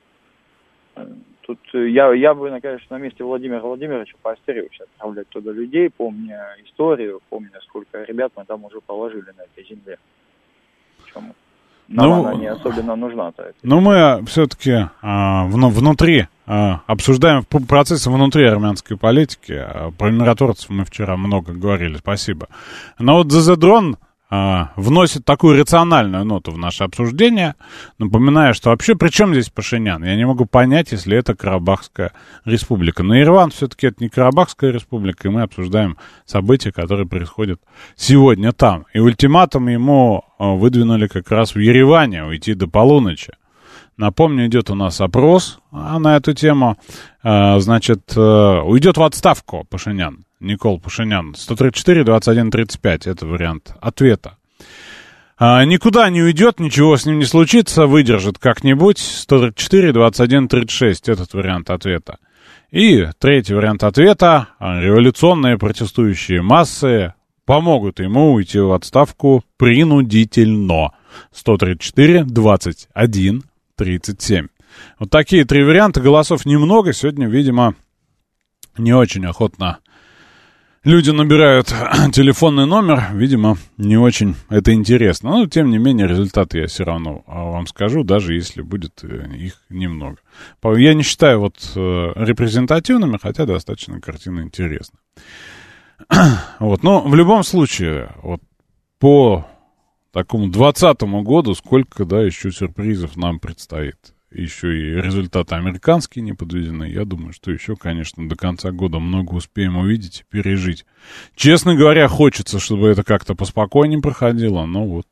Тут я бы, конечно, на месте Владимира Владимировича поостерегся отправлять туда людей, помня историю, помня, сколько ребят мы там уже положили на этой земле. Нам она не особенно нужна-то. Но мы все-таки внутри обсуждаем процессы внутри армянской политики. Про миротворцев мы вчера много говорили, спасибо. Но вот ЗЗ-дрон вносит такую рациональную ноту в наше обсуждение, напоминая, что вообще при чем здесь Пашинян? Я не могу понять, если это Карабахская республика. Но Ереван все-таки это не Карабахская республика, и мы обсуждаем события, которые происходят сегодня там. И ультиматум ему выдвинули как раз в Ереване уйти до полуночи. Напомню, идет у нас опрос на эту тему. Значит, уйдет в отставку Пашинян. Никол Пашинян. 134-21-35. Это вариант ответа. Никуда не уйдет, ничего с ним не случится, выдержит как-нибудь. 134-21-36. Этот вариант ответа. И третий вариант ответа. Революционные протестующие массы помогут ему уйти в отставку принудительно. 134-21-37. Вот такие три варианта. Голосов немного. Сегодня, видимо, не очень охотно люди набирают телефонный номер. Видимо, не очень это интересно. Но, тем не менее, результаты я все равно вам скажу, даже если будет их немного. Я не считаю вот репрезентативными, хотя достаточно картина интересна. Вот. Но в любом случае, вот по такому 2020 году сколько, да, еще сюрпризов нам предстоит. Еще и результаты американские не подведены. Я думаю, что еще, конечно, до конца года много успеем увидеть и пережить. Честно говоря, хочется, чтобы это как-то поспокойнее проходило, но вот.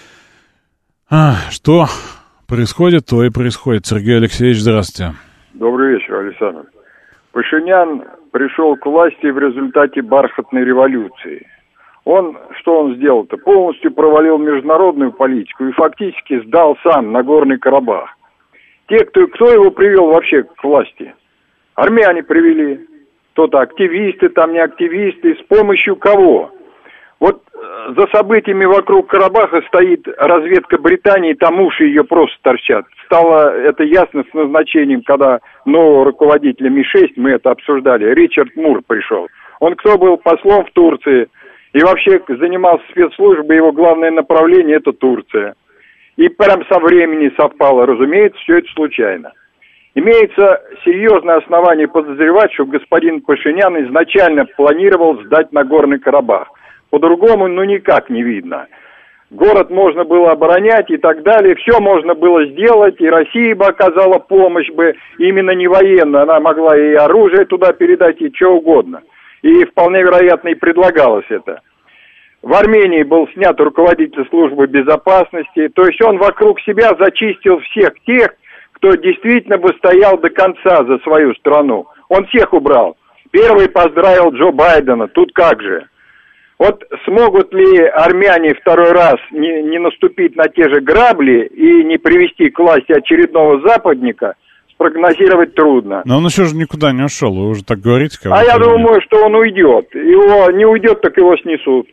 Что происходит, то и происходит. Сергей Алексеевич, здравствуйте. Добрый вечер, Александр. Пашинян пришел к власти в результате бархатной революции. Что он сделал-то? Полностью провалил международную политику и фактически сдал сам Нагорный Карабах. Кто его привел вообще к власти? Армяне привели. Кто-то активисты, там не активисты. С помощью кого? Вот за событиями вокруг Карабаха стоит разведка Британии, там уши ее просто торчат. Стало это ясно с назначением, когда нового руководителя Ми-6, мы это обсуждали, Ричард Мур пришел. Он кто был послом в Турции и вообще занимался спецслужбой, его главное направление это Турция. И прям со времени совпало, разумеется, все это случайно. Имеется серьезное основание подозревать, что господин Пашинян изначально планировал сдать Нагорный Карабах. По-другому, никак не видно. Город можно было оборонять и так далее, все можно было сделать, и Россия бы оказала помощь бы, именно не военную, она могла и оружие туда передать, и что угодно. И вполне вероятно и предлагалось это. В Армении был снят руководитель службы безопасности, то есть он вокруг себя зачистил всех тех, кто действительно бы стоял до конца за свою страну. Он всех убрал. Первый поздравил Джо Байдена, тут как же. Вот смогут ли армяне второй раз не наступить на те же грабли и не привести к власти очередного западника, спрогнозировать трудно. Но он еще же никуда не ушел, вы уже так говорите. Я думаю, что он уйдет. Его не уйдет, так его снесут.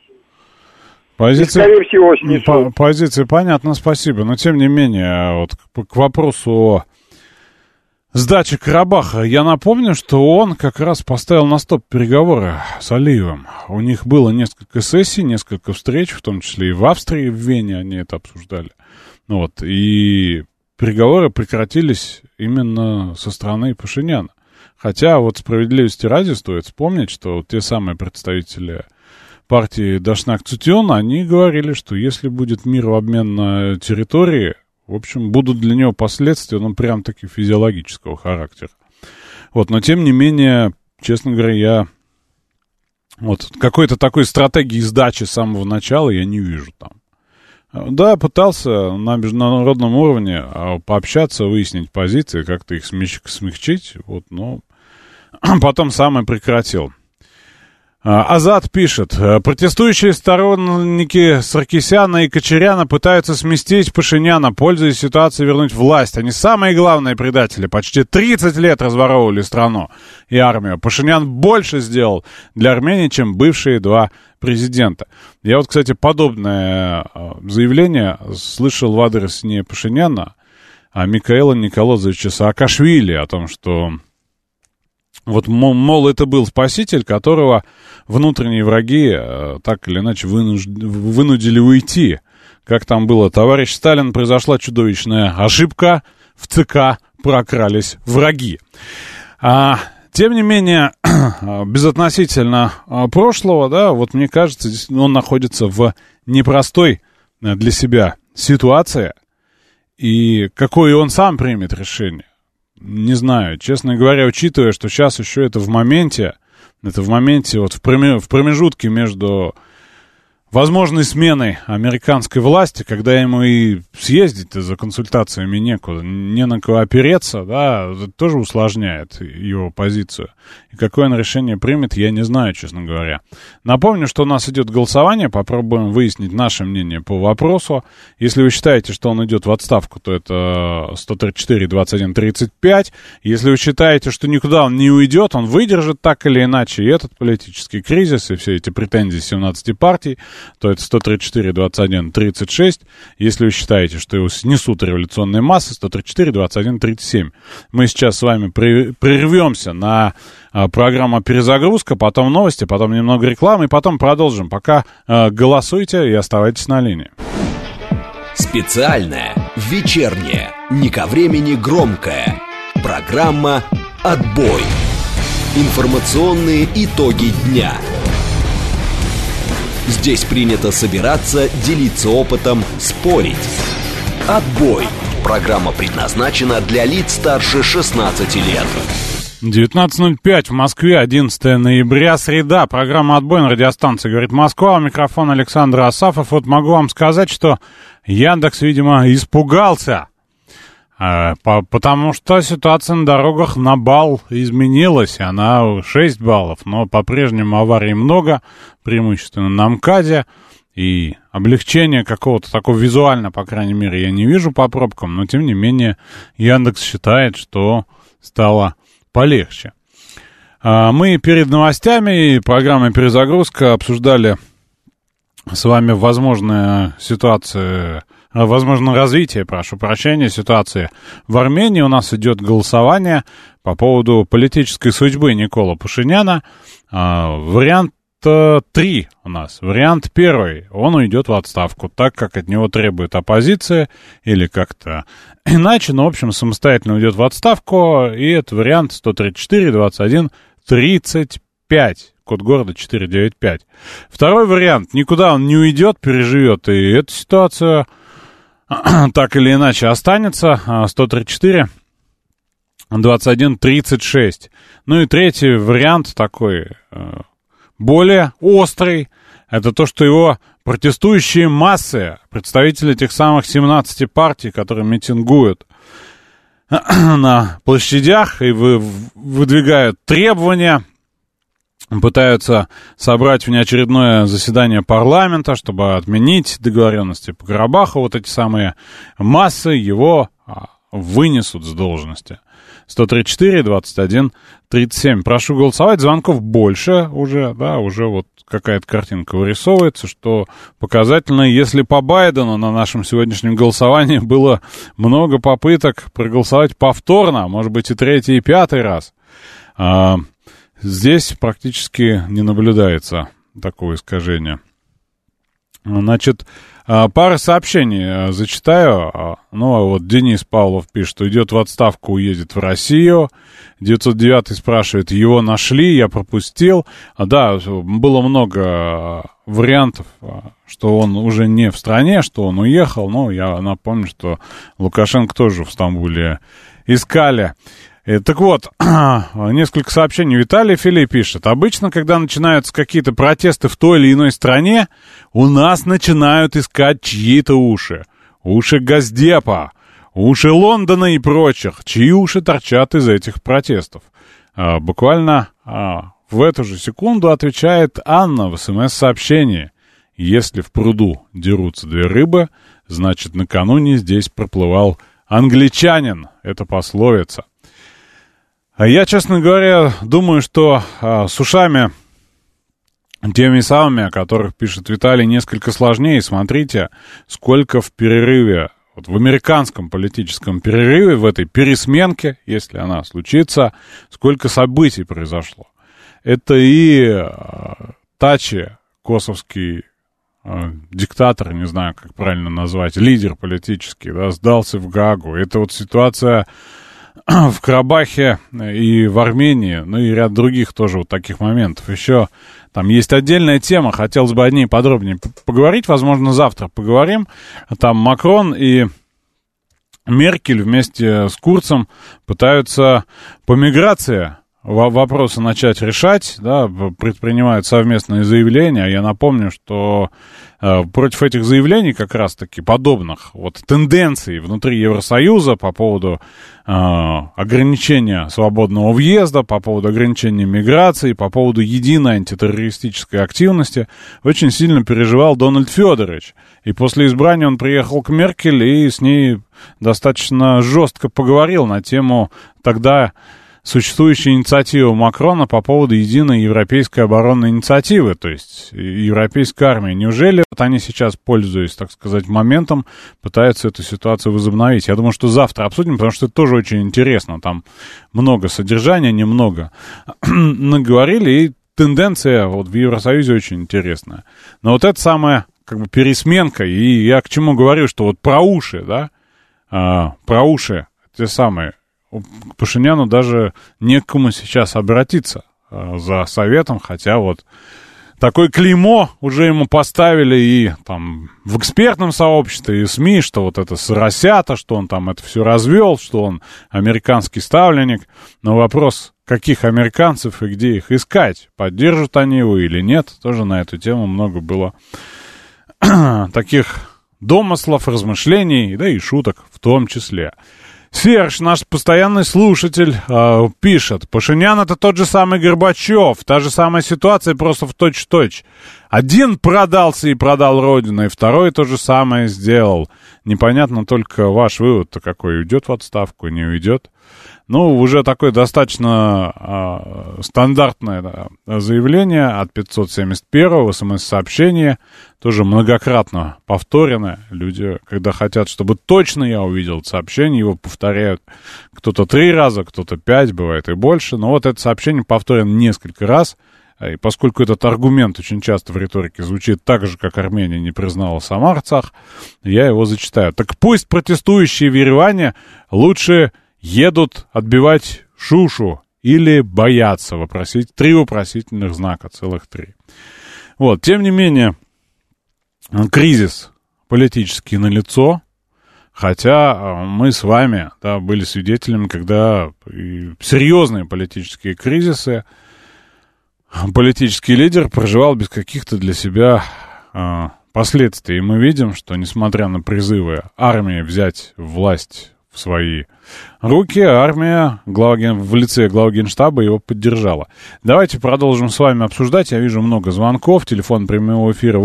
Скорее всего, снесут. Позиция понятна, спасибо. Но тем не менее, вот к вопросу о сдаче Карабаха, я напомню, что он как раз поставил на стоп переговоры с Алиевым. У них было несколько сессий, несколько встреч, в том числе и в Австрии, в Вене они это обсуждали. И переговоры прекратились именно со стороны Пашиняна. Хотя вот справедливости ради стоит вспомнить, что вот те самые представители партии Дашнак Цутюн, они говорили, что если будет мир в обмен на территории, в общем, будут для него последствия, прям-таки физиологического характера. Но тем не менее, честно говоря, я какой-то такой стратегии сдачи с самого начала я не вижу там. Да, пытался на международном уровне пообщаться, выяснить позиции, как-то их смягчить, но потом сам и прекратил. Азат пишет: протестующие сторонники Саркисяна и Кочаряна пытаются сместить Пашиняна, пользуясь ситуацией вернуть власть. Они самые главные предатели. Почти 30 лет разворовывали страну и армию. Пашинян больше сделал для Армении, чем бывшие два президента. Я кстати, подобное заявление слышал в адрес не Пашиняна, а Микаэла Николозовича Саакашвили о том, что мол, это был спаситель, которого внутренние враги так или иначе вынудили уйти. как там было, товарищ Сталин, произошла чудовищная ошибка, в ЦК прокрались враги. Тем не менее, безотносительно прошлого, да, вот мне кажется, здесь он находится в непростой для себя ситуации, и какое он сам примет решение, не знаю. Честно говоря, учитывая, что сейчас еще это в моменте вот в промежутке между возможной сменой американской власти, когда ему и съездить за консультациями некуда, не на кого опереться, да, это тоже усложняет его позицию. И какое он решение примет, я не знаю, честно говоря. Напомню, что у нас идет голосование, попробуем выяснить наше мнение по вопросу. Если вы считаете, что он идет в отставку, то это 134-21-35. Если вы считаете, что никуда он не уйдет, он выдержит так или иначе и этот политический кризис, и все эти претензии 17 партий, то это 134-21-36. Если вы считаете, что его снесут революционные массы, 134-21-37. Мы сейчас с вами прервемся на программу «Перезагрузка», потом новости, потом немного рекламы, и потом продолжим. Пока голосуйте и оставайтесь на линии. Специальная, вечерняя, не ко времени громкая программа «Отбой». Информационные итоги дня. Здесь принято собираться, делиться опытом, спорить. «Отбой». Программа предназначена для лиц старше 16 лет. 19:05 в Москве, 11 ноября, среда. Программа «Отбой» на радиостанции «Говорит Москва». У микрофона Александр Асафов. Вот могу вам сказать, что Яндекс, видимо, испугался. Потому что ситуация на дорогах на балл изменилась. Она 6 баллов, но по-прежнему аварий много, преимущественно на МКАДе. И облегчения какого-то такого визуально, по крайней мере, я не вижу по пробкам. Но, тем не менее, Яндекс считает, что стало полегче. Мы перед новостями и программой «Перезагрузка» обсуждали с вами возможное развитие, прошу прощения, ситуации в Армении. У нас идет голосование по поводу политической судьбы Никола Пашиняна. Вариант 3 у нас. Вариант 1. Он уйдет в отставку, так как от него требует оппозиция или как-то иначе. Но, в общем, самостоятельно уйдет в отставку. И это вариант 134-21-35. Код города 495. Второй вариант. Никуда он не уйдет, переживет. И эту ситуацию так или иначе останется. 134-21-36. Ну и третий вариант такой более острый. Это то, что его протестующие массы, представители тех самых 17 партий, которые митингуют на площадях и выдвигают требования, пытаются собрать внеочередное заседание парламента, чтобы отменить договоренности по Карабаху. Вот эти самые массы его вынесут с должности. 134-21-37. Прошу голосовать. Звонков больше уже, да, уже вот какая-то картинка вырисовывается, что показательно. Если по Байдену на нашем сегодняшнем голосовании было много попыток проголосовать повторно, может быть и третий, и пятый раз, здесь практически не наблюдается такого искажения. Значит, пара сообщений зачитаю. Ну, вот Денис Павлов пишет, что идет в отставку, уедет в Россию. 909 спрашивает, его нашли, я пропустил. Да, было много вариантов, что он уже не в стране, что он уехал. Но я напомню, что Лукашенко тоже в Стамбуле искали. Так вот, несколько сообщений. Виталий Филипп пишет. Обычно, когда начинаются какие-то протесты в той или иной стране, у нас начинают искать чьи-то уши. Уши Госдепа, уши Лондона и прочих, чьи уши торчат из этих протестов. Буквально в эту же секунду отвечает Анна в СМС-сообщении. Если в пруду дерутся две рыбы, значит, накануне здесь проплывал англичанин. Это пословица. А я, честно говоря, думаю, что с ушами, теми самыми, о которых пишет Виталий, несколько сложнее. Смотрите, сколько в перерыве, вот в американском политическом перерыве, в этой пересменке, если она случится, сколько событий произошло. Это и Тачи, косовский диктатор, не знаю, как правильно назвать, лидер политический, да, сдался в Гаагу. Это вот ситуация в Карабахе и в Армении, ну и ряд других тоже вот таких моментов. Еще там есть отдельная тема, хотелось бы о ней подробнее поговорить, возможно, завтра поговорим. Там Макрон и Меркель вместе с Курцем пытаются по миграции вопросы начать решать, да, предпринимают совместные заявления. Я напомню, что против этих заявлений как раз-таки подобных вот тенденций внутри Евросоюза по поводу ограничения свободного въезда, по поводу ограничения миграции, по поводу единой антитеррористической активности очень сильно переживал Дональд Федорович. И после избрания он приехал к Меркель и с ней достаточно жестко поговорил на тему тогда существующей инициативы Макрона по поводу единой европейской оборонной инициативы, то есть европейской армии. Неужели вот они сейчас, пользуясь, так сказать, моментом, пытаются эту ситуацию возобновить? Я думаю, что завтра обсудим, потому что это тоже очень интересно. Там много содержания, немного наговорили, и тенденция вот в Евросоюзе очень интересная. Но вот это самая как бы пересменка, и я к чему говорю, что вот про уши, да, про уши, те самые, к Пашиняну даже не к кому сейчас обратиться за советом, хотя вот такое клеймо уже ему поставили и там в экспертном сообществе, и СМИ, что вот это соросята, что он там это все развел, что он американский ставленник. Но вопрос, каких американцев и где их искать, поддержат они его или нет, тоже на эту тему много было таких домыслов, размышлений, да и шуток в том числе. Серж, наш постоянный слушатель, пишет: Пашинян — это тот же самый Горбачев, та же самая ситуация, просто в точь-в-точь. Один продался и продал родину, и второй то же самое сделал. Непонятно только ваш вывод-то какой, уйдет в отставку, не уйдет. Ну, уже такое достаточно стандартное заявление от 571-го в СМС-сообщении, тоже многократно повторенное. Люди, когда хотят, чтобы точно я увидел это сообщение, его повторяют кто-то 3 раза, кто-то 5, бывает и больше. Но вот это сообщение повторено несколько раз, и поскольку этот аргумент очень часто в риторике звучит так же, как Армения не признала сам Арцах, я его зачитаю. Так пусть протестующие в Ереване лучше едут отбивать Шушу или боятся, 3 вопросительных знака, целых 3. Вот, тем не менее, кризис политический налицо, хотя мы с вами, да, были свидетелями, когда серьезные политические кризисы политический лидер проживал без каких-то для себя последствий. И мы видим, что, несмотря на призывы армии взять власть в свои руки, армия в лице главы Генштаба его поддержала. Давайте продолжим с вами обсуждать. Я вижу много звонков. Телефон прямого эфира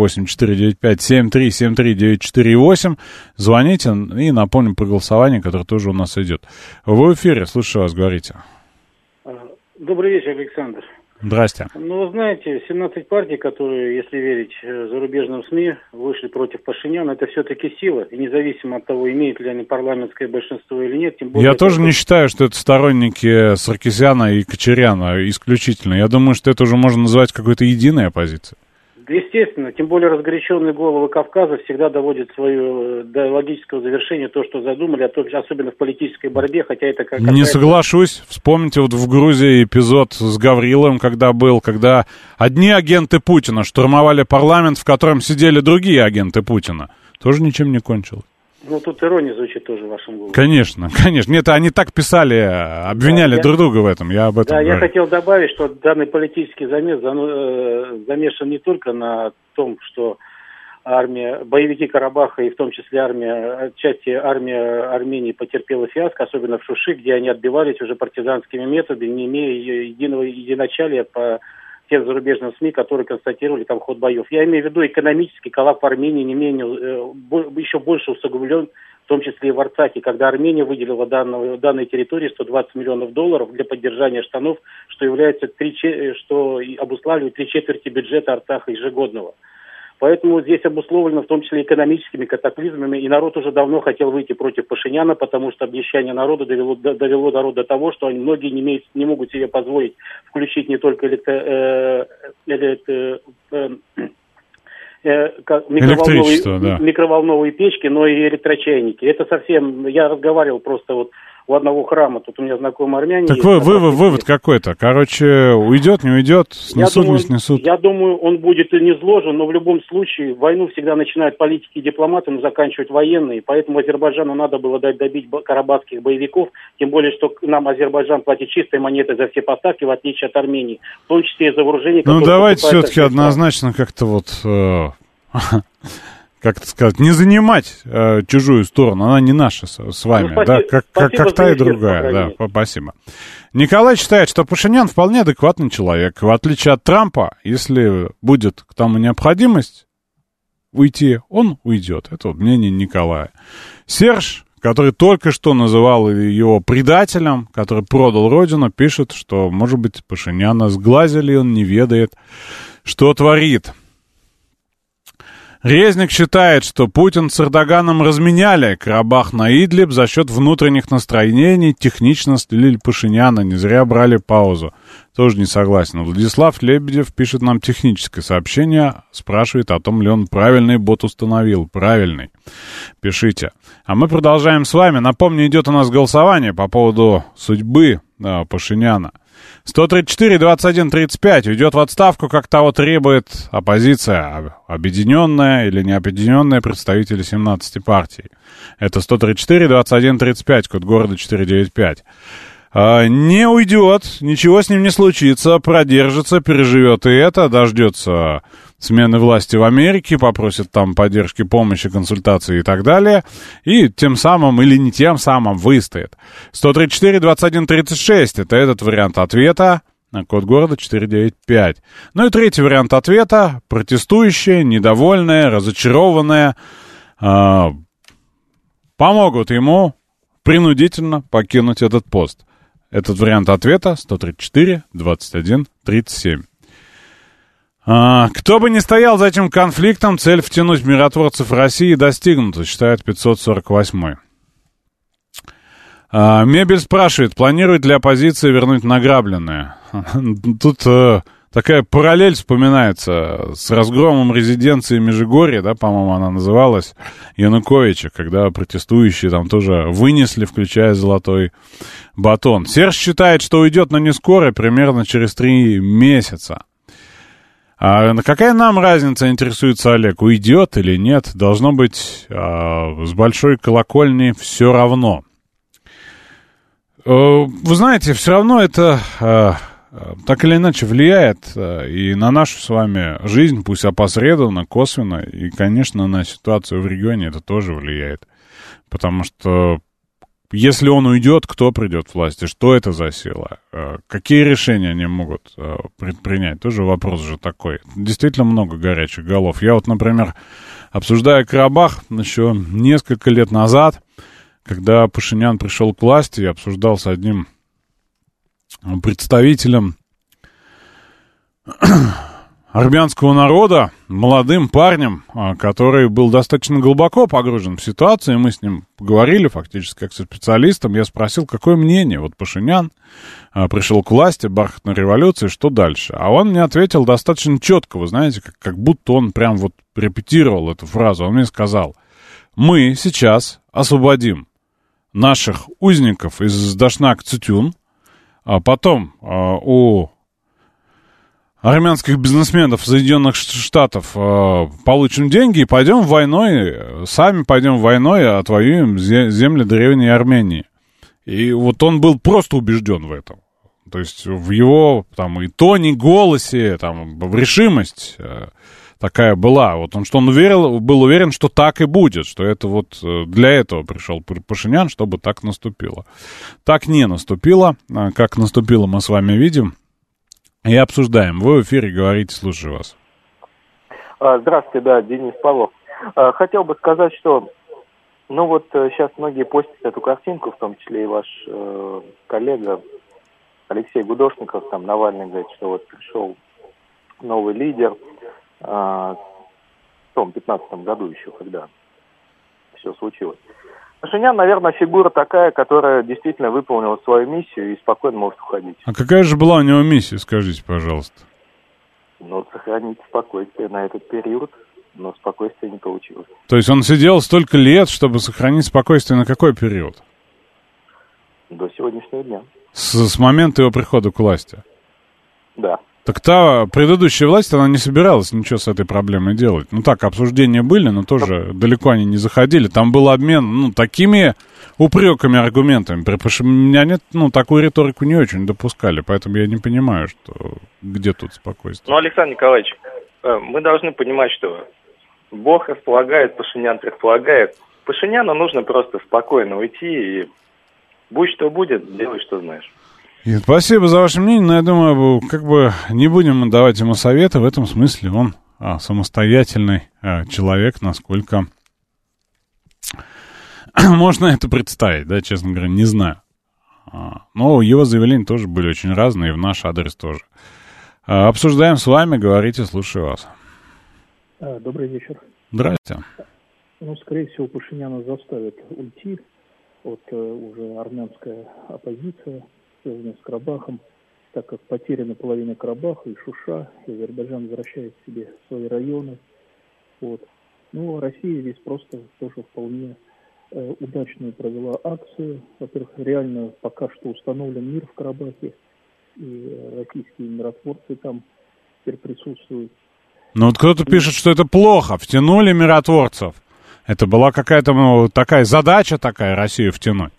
8495-7373-948. Звоните и напомним про голосование, которое тоже у нас идет. Вы в эфире, слушаю вас, говорите. Добрый вечер, Александр. Здрасте. Ну, вы знаете, 17 партий, которые, если верить зарубежным СМИ, вышли против Пашиняна, это все-таки сила. И независимо от того, имеют ли они парламентское большинство или нет, тем более... Я тоже не считаю, что это сторонники Саркисяна и Кочаряна исключительно. Я думаю, что это уже можно назвать какой-то единой оппозицией. Естественно, тем более разгоряченные головы Кавказа всегда доводят свое до логического завершения то, что задумали, особенно в политической борьбе, хотя это как... Не соглашусь. Вспомните вот в Грузии эпизод с Гавриловым, когда одни агенты Путина штурмовали парламент, в котором сидели другие агенты Путина. Тоже ничем не кончилось. Ну, тут ирония звучит тоже в вашем голосе. Конечно. Нет, они так писали, обвиняли друг друга в этом, я об этом говорю. Я хотел добавить, что данный политический замес замешан не только на том, что боевики Карабаха, и в том числе отчасти армия Армении потерпела фиаско, особенно в Шуши, где они отбивались уже партизанскими методами, не имея единоначалия по тем зарубежным СМИ, которые констатировали там ход боев. Я имею в виду экономический коллапс в Армении еще больше усугублен, в том числе и в Арцахе, когда Армения выделила данной территории $120 миллионов для поддержания штанов, что обуславливает 3/4 бюджета Арцаха ежегодного. Поэтому здесь обусловлено в том числе экономическими катаклизмами, и народ уже давно хотел выйти против Пашиняна, потому что обнищание народа довело народ до того, что многие не могут себе позволить включить не только микроволновые печки, но и электрочайники. Это совсем... Я разговаривал просто вот у одного храма, тут у меня знакомый армянин. Так вывод какой-то. Короче, уйдет, не уйдет, снесут, не снесут. Я думаю, он будет и не сложен, но в любом случае войну всегда начинают политики и дипломаты, но заканчивают военные. Поэтому Азербайджану надо было добить карабахских боевиков, тем более, что нам Азербайджан платит чистой монетой за все поставки, в отличие от Армении, в том числе и за вооружение. Ну, давайте все-таки однозначно как-то вот... как это сказать, не занимать чужую сторону, она не наша с вами, да, как та и другая, да, спасибо. Николай считает, что Пашинян вполне адекватный человек, в отличие от Трампа, если будет к тому необходимость уйти, он уйдет, это вот мнение Николая. Серж, который только что называл его предателем, который продал родину, пишет, что, может быть, Пашиняна сглазили, он не ведает, что творит. Резник считает, что Путин с Эрдоганом разменяли Карабах на Идлиб за счет внутренних настроений, технично слили Пашиняна, не зря брали паузу. Тоже не согласен. Владислав Лебедев пишет нам техническое сообщение, спрашивает о том, ли он правильный бот установил. Правильный. Пишите. А мы продолжаем с вами. Напомню, идет у нас голосование по поводу судьбы Пашиняна. 134-21-35 уйдет в отставку, как того требует оппозиция, объединенная или необъединенная представители 17 партий. Это 134-21-35, код города 495. Не уйдет, ничего с ним не случится, продержится, переживет и это, дождется смены власти в Америке, попросит там поддержки, помощи, консультации и так далее, и тем самым или не тем самым выстоит. 134-21-36, это этот вариант ответа, код города 495. Ну и третий вариант ответа, протестующие, недовольные, разочарованные, помогут ему принудительно покинуть этот пост. Этот вариант ответа 134-21-37. Кто бы ни стоял за этим конфликтом, цель втянуть миротворцев России достигнута, считает 548-й. Мебель спрашивает, планирует ли оппозиция вернуть награбленное? Тут такая параллель вспоминается с разгромом резиденции Межигорья, да, по-моему, она называлась, Януковича, когда протестующие там тоже вынесли, включая золотой батон. Серж считает, что уйдет, но не скоро, примерно через 3 месяца. А какая нам разница, интересуется Олег, уйдет или нет? Должно быть с большой колокольни все равно. Вы знаете, все равно это так или иначе влияет и на нашу с вами жизнь, пусть опосредованно, косвенно, и, конечно, на ситуацию в регионе это тоже влияет. Потому что если он уйдет, кто придет к власти, что это за сила, какие решения они могут предпринять, тоже вопрос же такой. Действительно много горячих голов. Я вот, например, обсуждая Карабах еще несколько лет назад, когда Пашинян пришел к власти, я обсуждал с одним представителем армянского народа, молодым парнем, который был достаточно глубоко погружен в ситуацию, и мы с ним поговорили фактически как со специалистом. Я спросил, какое мнение, вот Пашинян пришел к власти, бархатной революции, что дальше? А он мне ответил достаточно четко, вы знаете, как будто он прям вот репетировал эту фразу. Он мне сказал, мы сейчас освободим наших узников из Дашнак-Цутюн, а потом у армянских бизнесменов Соединенных Штатов получим деньги и пойдем войной, сами пойдем войной, отвоюем земли древней Армении. И вот он был просто убежден в этом. То есть в его там и тоне, голосе, там, в решимость такая была. Вот он был уверен, что так и будет, что это вот для этого пришел Пашинян, чтобы так наступило. Так не наступило. Как наступило, мы с вами видим и обсуждаем. Вы в эфире говорите, слушаю вас. Здравствуйте, да, Денис Павлов. Хотел бы сказать, что вот сейчас многие постят эту картинку, в том числе и ваш коллега Алексей Гудошников, там Навальный говорит, что вот пришел новый лидер, в том 15-м году еще, когда все случилось. Пашинян, наверное, фигура такая, которая действительно выполнила свою миссию и спокойно может уходить. А какая же была у него миссия, скажите, пожалуйста? Сохранить спокойствие на этот период. но спокойствия не получилось. То есть он сидел столько лет, чтобы сохранить спокойствие на какой период? До сегодняшнего дня. С момента его прихода к власти? Да. Так та предыдущая власть, она не собиралась ничего с этой проблемой делать. Ну так, обсуждения были, но тоже далеко они не заходили. Там был обмен, такими упреками, аргументами. Меня нет, такую риторику не очень допускали, поэтому я не понимаю, что где тут спокойствие. Александр Николаевич, мы должны понимать, что Бог располагает, Пашинян предполагает. Пашиняну нужно просто спокойно уйти и будь что будет, делай, что знаешь. И спасибо за ваше мнение, но я думаю, не будем мы давать ему советы, в этом смысле он самостоятельный человек, насколько можно это представить, да, честно говоря, не знаю. Но его заявления тоже были очень разные, и в наш адрес тоже. Обсуждаем с вами, говорите, слушаю вас. Добрый вечер. Здрасте. Скорее всего, Пашиняна заставят уйти. Уже армянская оппозиция, связанная с Карабахом, так как потеряна половина Карабаха и Шуша, и Азербайджан возвращает себе свои районы. Россия здесь просто тоже вполне удачную провела акцию. Во-первых, реально пока что установлен мир в Карабахе, и российские миротворцы там теперь присутствуют. Кто-то пишет, что это плохо, втянули миротворцев. Это была какая-то такая задача Россию втянуть.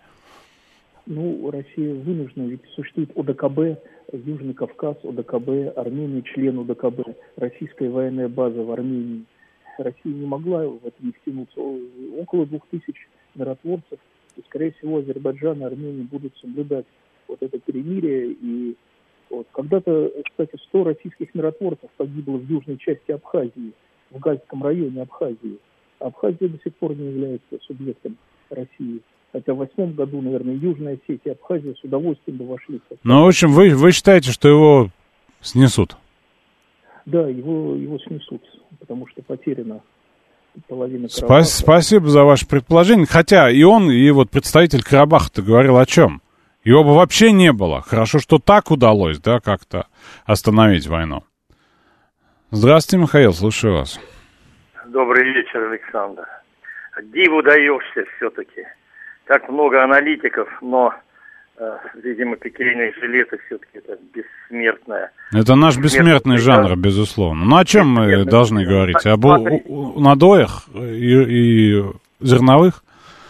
Россия вынуждена, ведь существует ОДКБ, Южный Кавказ, ОДКБ, Армения, член ОДКБ, российская военная база в Армении. Россия не могла в это не втянуться. Около 2000 миротворцев, и, скорее всего, Азербайджан и Армения будут соблюдать это перемирие. И когда-то, кстати, 100 российских миротворцев погибло в южной части Абхазии, в Гальском районе Абхазии. Абхазия до сих пор не является субъектом России. Хотя в 2008 году, наверное, Южная Осетия и Абхазия с удовольствием бы вошли. В общем, вы считаете, что его снесут? Да, его снесут, потому что потеряна половина Карабаха. Спасибо за ваше предположение. Хотя и он, и представитель Карабаха-то говорил о чем? Его бы вообще не было. Хорошо, что так удалось, да, как-то остановить войну. Здравствуйте, Михаил, слушаю вас. Добрый вечер, Александр. Диву даешься все-таки. Так много аналитиков, но, видимо, пикейные жилеты все-таки это бессмертное. Это наш бессмертный жанр, безусловно. О чем мы должны говорить? Об надоях и зерновых?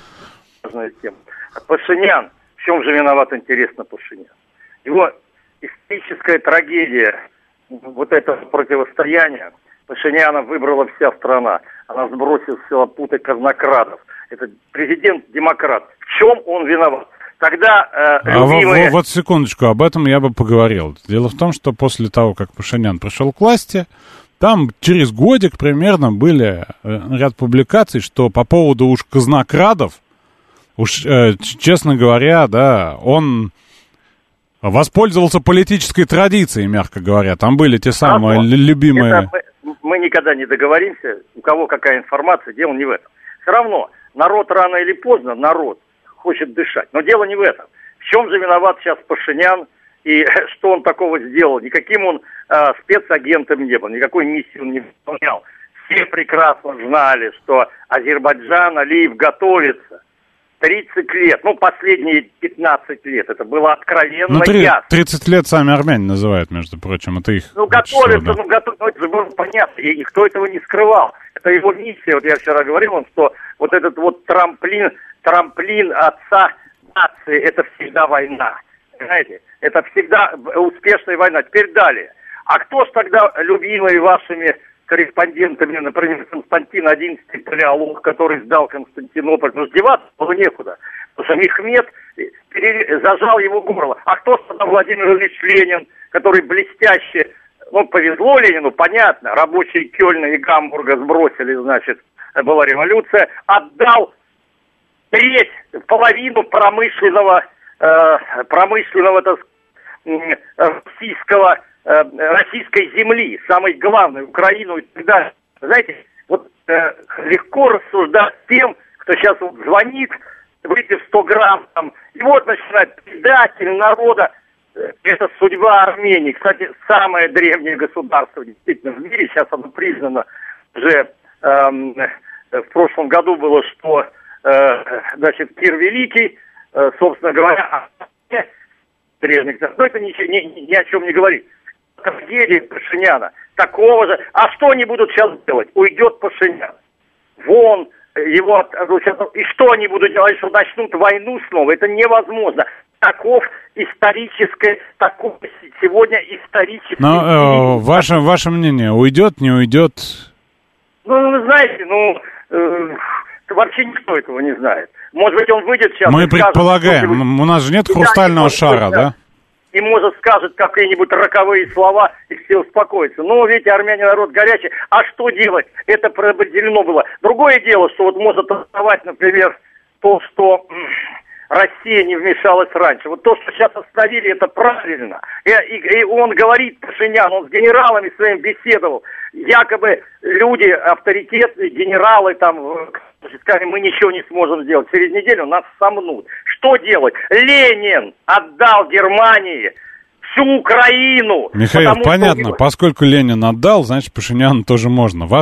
Пашинян. В чем же виноват, интересно, Пашинян? Его историческая трагедия, это противостояние, Пашиняна выбрала вся страна. Она сбросила все путы казнокрадов. Это президент-демократ. В чем он виноват? Тогда любимые... Вот секундочку, об этом я бы поговорил. Дело в том, что после того, как Пашинян пришел к власти, там через годик примерно были ряд публикаций, что по поводу уж казнокрадов, честно говоря, да, он воспользовался политической традицией, мягко говоря. Там были те самые любимые... Мы никогда не договоримся, у кого какая информация, дело не в этом. Все равно, народ рано или поздно, хочет дышать. Но дело не в этом. В чем же виноват сейчас Пашинян и что он такого сделал? Никаким он спецагентом не был, никакой миссии он не выполнял. Все прекрасно знали, что Азербайджан, Алиев готовится. 30 лет, последние 15 лет, это было откровенно ясно. 30 лет сами армяне называют, между прочим, это их... готовится, это же было понятно, и никто этого не скрывал. Это его миссия, я вчера говорил вам, что этот трамплин отца нации, это всегда война, понимаете? Это всегда успешная война. Теперь далее. А кто ж тогда любимые вашими корреспондентами, например, Константин XI Палеолог, который сдал Константинополь, деваться было некуда, потому что Мехмед зажал его горло. А кто тогда Владимир Ильич Ленин, который блестяще, повезло Ленину, понятно, рабочие Кёльна и Гамбурга сбросили, была революция, отдал половину промышленного российской земли, самой главной, Украину и так далее. Знаете, легко рассуждать тем, кто сейчас звонит, выпив 100 грамм, и начинает предатель народа. Это судьба Армении. Кстати, самое древнее государство действительно в мире, сейчас оно признано уже в прошлом году было, что, значит, Кир Великий, собственно говоря, но это ни о чем не говорит. Трагедия Пашиняна такого же. А что они будут сейчас делать? Уйдет Пашинян. Вон его... И что они будут делать, что начнут войну снова? Это невозможно. Таков сегодня исторический... Но ваше мнение, уйдет, не уйдет? Ну, вы знаете, вообще никто этого не знает. Может быть, он выйдет сейчас... Мы предполагаем, у нас же нет хрустального шара, да? И, может, скажет какие-нибудь роковые слова, и все успокоятся. Ну, видите, армяне народ горячий. А что делать? Это предопределено было. Другое дело, что вот может оставать, например, то, что Россия не вмешалась раньше. Вот то, что сейчас остановили, это правильно. И он говорит, Пашинян, он с генералами своими беседовал. Якобы люди, авторитетные, генералы там... Сказали, мы ничего не сможем сделать. Через неделю нас сомнут. Что делать? Ленин отдал Германии всю Украину. Михаил, понятно, поскольку Ленин отдал, значит, Пашиняну тоже можно. А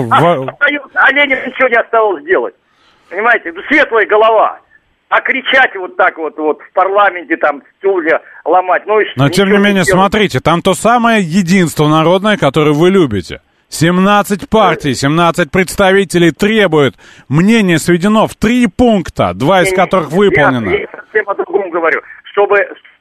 Ленин ничего не осталось сделать. Понимаете? Светлая голова. А кричать вот так вот в парламенте, там, стулья ломать. Но, тем не менее, смотрите, там то самое единство народное, которое вы любите. 17 партий, 17 представителей требуют. Мнение сведено в 3 пункта, 2 из которых выполнено. Я совсем о другом говорю. Чтобы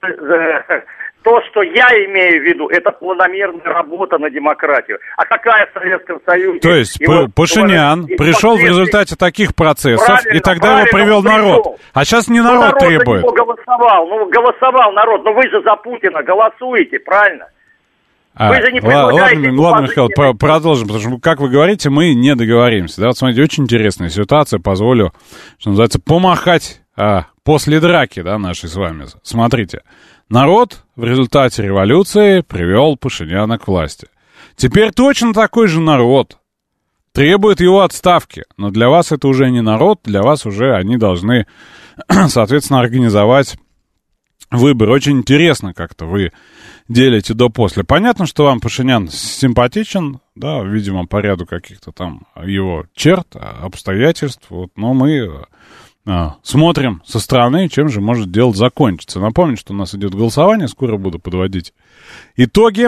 то, что я имею в виду, это планомерная работа на демократию. А какая в Советском Союзе? То есть Пашинян пришел в результате таких процессов, и тогда его привел народ. А сейчас не народ требует. Голосовал народ. Но вы же за Путина голосуете, правильно? Вы же не предлагаете... Ладно, Михаил, продолжим, потому что, как вы говорите, мы не договоримся. Да, вот смотрите, очень интересная ситуация, позволю, что называется, помахать после драки, да, нашей с вами. Смотрите, народ в результате революции привел Пашиняна к власти. Теперь точно такой же народ требует его отставки, но для вас это уже не народ, для вас уже они должны, соответственно, организовать выбор. Очень интересно как-то вы делите до-после. Понятно, что вам Пашинян симпатичен, да, видимо, по ряду каких-то там его черт, обстоятельств, вот, но мы смотрим со стороны, чем же может дело закончиться. Напомню, что у нас идет голосование, скоро буду подводить итоги.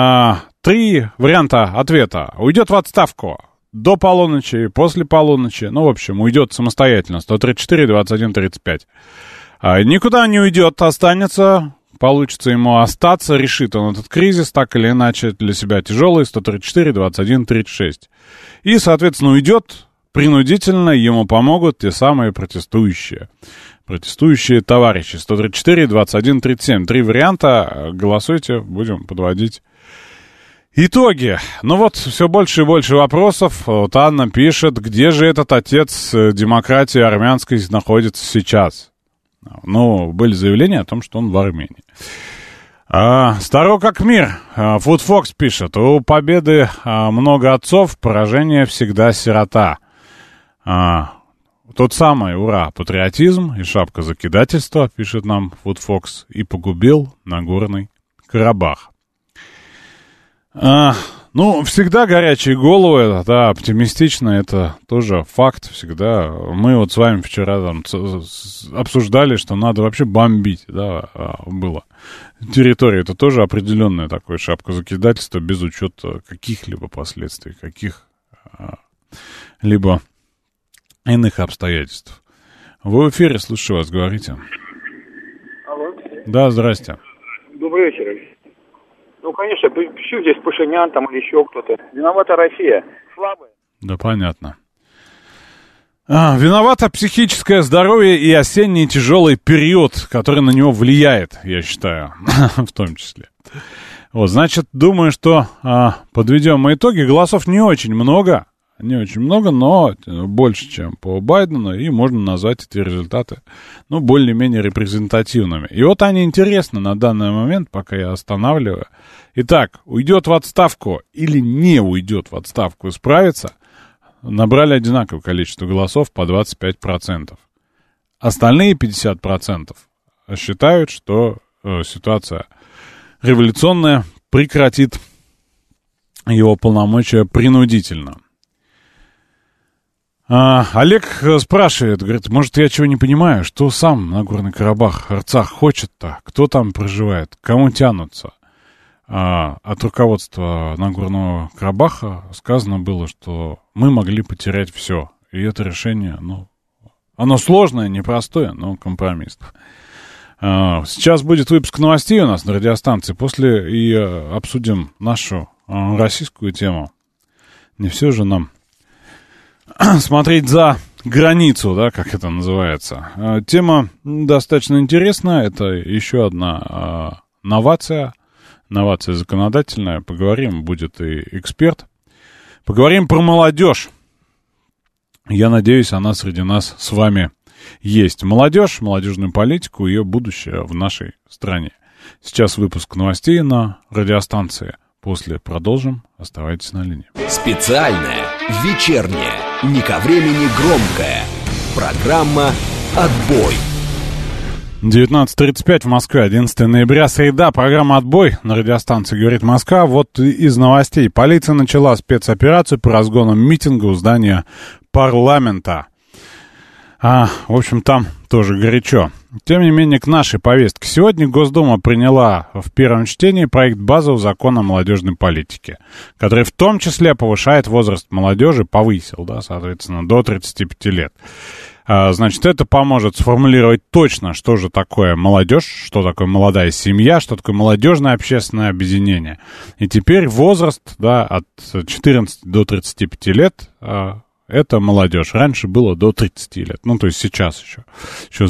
3 варианта ответа. Уйдет в отставку до полуночи, после полуночи, ну, в общем, уйдет самостоятельно, 134, 21, 35. Никуда не уйдет, останется, получится ему остаться, решит он этот кризис, так или иначе, для себя тяжелый, 134, 21, 36. И, соответственно, уйдет принудительно, ему помогут те самые протестующие товарищи, 134, 21, 37. 3 варианта, голосуйте, будем подводить итоги. Ну вот, все больше и больше вопросов. Вот Анна пишет, где же этот отец демократии армянской находится сейчас? Ну, были заявления о том, что он в Армении. Старо как мир. Фудфокс пишет, у победы много отцов, поражение всегда сирота. Тот самый, ура, патриотизм и шапка закидательства, пишет нам Фудфокс, и погубил Нагорный Карабах. Ну, всегда горячие головы, да, оптимистично, это тоже факт всегда. Мы вот с вами вчера там обсуждали, что надо вообще бомбить, да, было. Территория, это тоже определенная такая шапка закидательства без учета каких-либо последствий, каких-либо иных обстоятельств. Вы в эфире, слушаю вас, говорите. Алло. Да, здрасте. Добрый вечер. Ну, конечно, почему здесь Пашинян там или еще кто-то? Виновата Россия. Слабая. Да, понятно. Виновато психическое здоровье и осенний тяжелый период, который на него влияет, я считаю, в том числе. Вот, значит, думаю, что подведем итоги. Голосов не очень много, но больше, чем по Байдену, и можно назвать эти результаты, ну, более-менее репрезентативными. И вот они интересны на данный момент, пока я останавливаю. Итак, уйдет в отставку или не уйдет в отставку, справится, набрали одинаковое количество голосов по 25%. Остальные 50% считают, что ситуация революционная прекратит его полномочия принудительно. Олег спрашивает, говорит, может, я чего не понимаю, что сам Нагорный Карабах, Арцах хочет-то, кто там проживает, к кому тянутся? От руководства Нагорного Карабаха сказано было, что мы могли потерять все. И это решение, оно сложное, непростое, но компромиссное. Сейчас будет выпуск новостей у нас на радиостанции. После и обсудим нашу российскую тему. Не все же нам смотреть за границу, да, как это называется. Тема достаточно интересная. Это еще одна новация законодательная. Поговорим, будет и эксперт. Поговорим про молодежь. Я надеюсь, она среди нас с вами есть. Молодежную политику, ее будущее в нашей стране. Сейчас выпуск новостей на радиостанции. После продолжим. Оставайтесь на линии. Специальная, вечерняя, не ко времени громкая. Программа «Отбой». 19:35 в Москве, 11 ноября, среда, программа «Отбой» на радиостанции «Говорит Москва». Вот из новостей. Полиция начала спецоперацию по разгону митинга у здания парламента. В общем, там тоже горячо. Тем не менее, к нашей повестке. Сегодня Госдума приняла в первом чтении проект базового закона о молодежной политике, который в том числе повышает возраст молодежи, повысил, да, соответственно, до 35 лет. Значит, это поможет сформулировать точно, что же такое молодежь, что такое молодая семья, что такое молодежное общественное объединение. И теперь возраст, да, от 14 до 35 лет это молодежь. Раньше было до 30 лет. Ну, то есть сейчас еще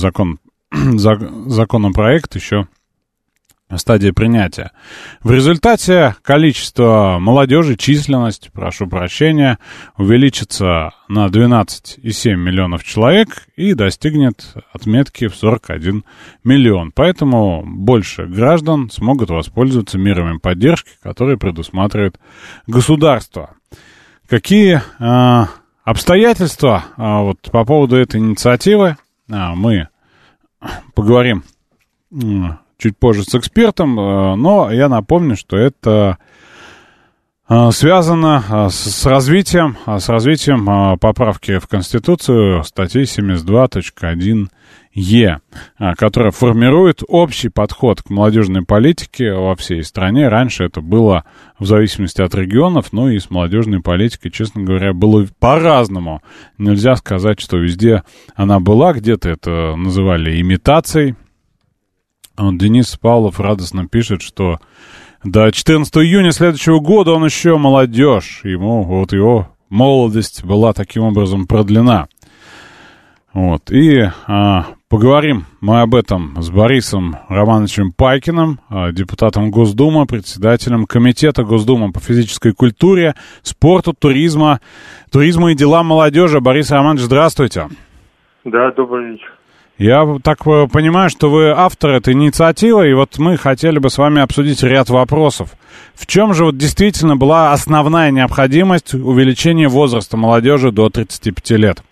законопроект, еще стадия принятия. В результате количество молодежи, численность, прошу прощения, увеличится на 12,7 миллионов человек и достигнет отметки в 41 миллион. Поэтому больше граждан смогут воспользоваться мерами поддержки, которые предусматривает государство. Какие обстоятельства вот по поводу этой инициативы мы поговорим чуть позже с экспертом, но я напомню, что это связано с развитием поправки в Конституцию статьи 72.1е, которая формирует общий подход к молодежной политике во всей стране. Раньше это было в зависимости от регионов, но и с молодежной политикой, честно говоря, было по-разному. Нельзя сказать, что везде она была, где-то это называли имитацией. Денис Павлов радостно пишет, что до 14 июня следующего года он еще молодежь. Его молодость была таким образом продлена. Вот. И поговорим мы об этом с Борисом Романовичем Пайкиным, депутатом Госдумы, председателем Комитета Госдумы по физической культуре, спорту, туризму и делам молодежи. Борис Романович, здравствуйте. Да, добрый вечер. Я так понимаю, что вы автор этой инициативы, и вот мы хотели бы с вами обсудить ряд вопросов. В чем же вот действительно была основная необходимость увеличения возраста молодежи до 35 лет?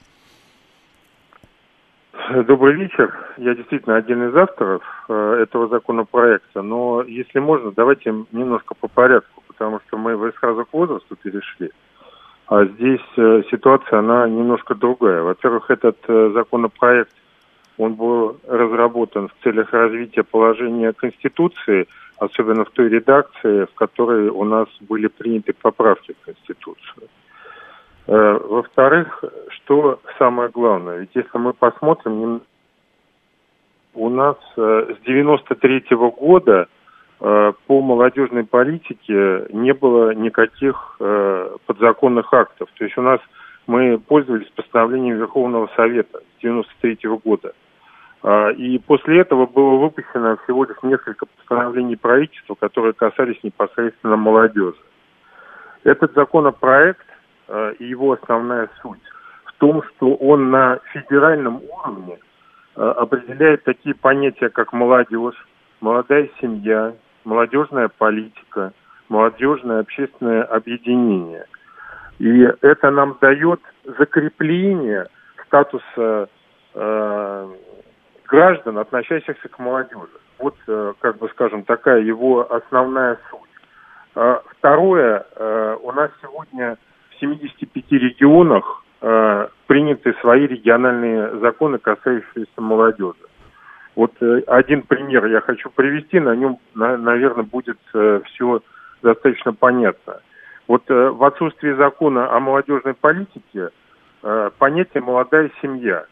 Добрый вечер. Я действительно один из авторов этого законопроекта, но если можно, давайте немножко по порядку, потому что вы сразу к возрасту перешли, а здесь ситуация, она немножко другая. Во-первых, этот законопроект, он был разработан в целях развития положения Конституции, особенно в той редакции, в которой у нас были приняты поправки в Конституцию. Во-вторых, что самое главное, ведь если мы посмотрим, у нас с 93-го года по молодежной политике не было никаких подзаконных актов. То есть мы пользовались постановлением Верховного Совета с 93-го года. И после этого было выпущено всего лишь несколько постановлений правительства, которые касались непосредственно молодежи. Этот законопроект и его основная суть в том, что он на федеральном уровне определяет такие понятия, как молодежь, молодая семья, молодежная политика, молодежное общественное объединение. И это нам дает закрепление статуса граждан, относящихся к молодежи. Вот, скажем, такая его основная суть. Второе, у нас сегодня в 75 регионах приняты свои региональные законы, касающиеся молодежи. Вот один пример я хочу привести, на нем, наверное, будет все достаточно понятно. Вот в отсутствии закона о молодежной политике понятие «молодая семья».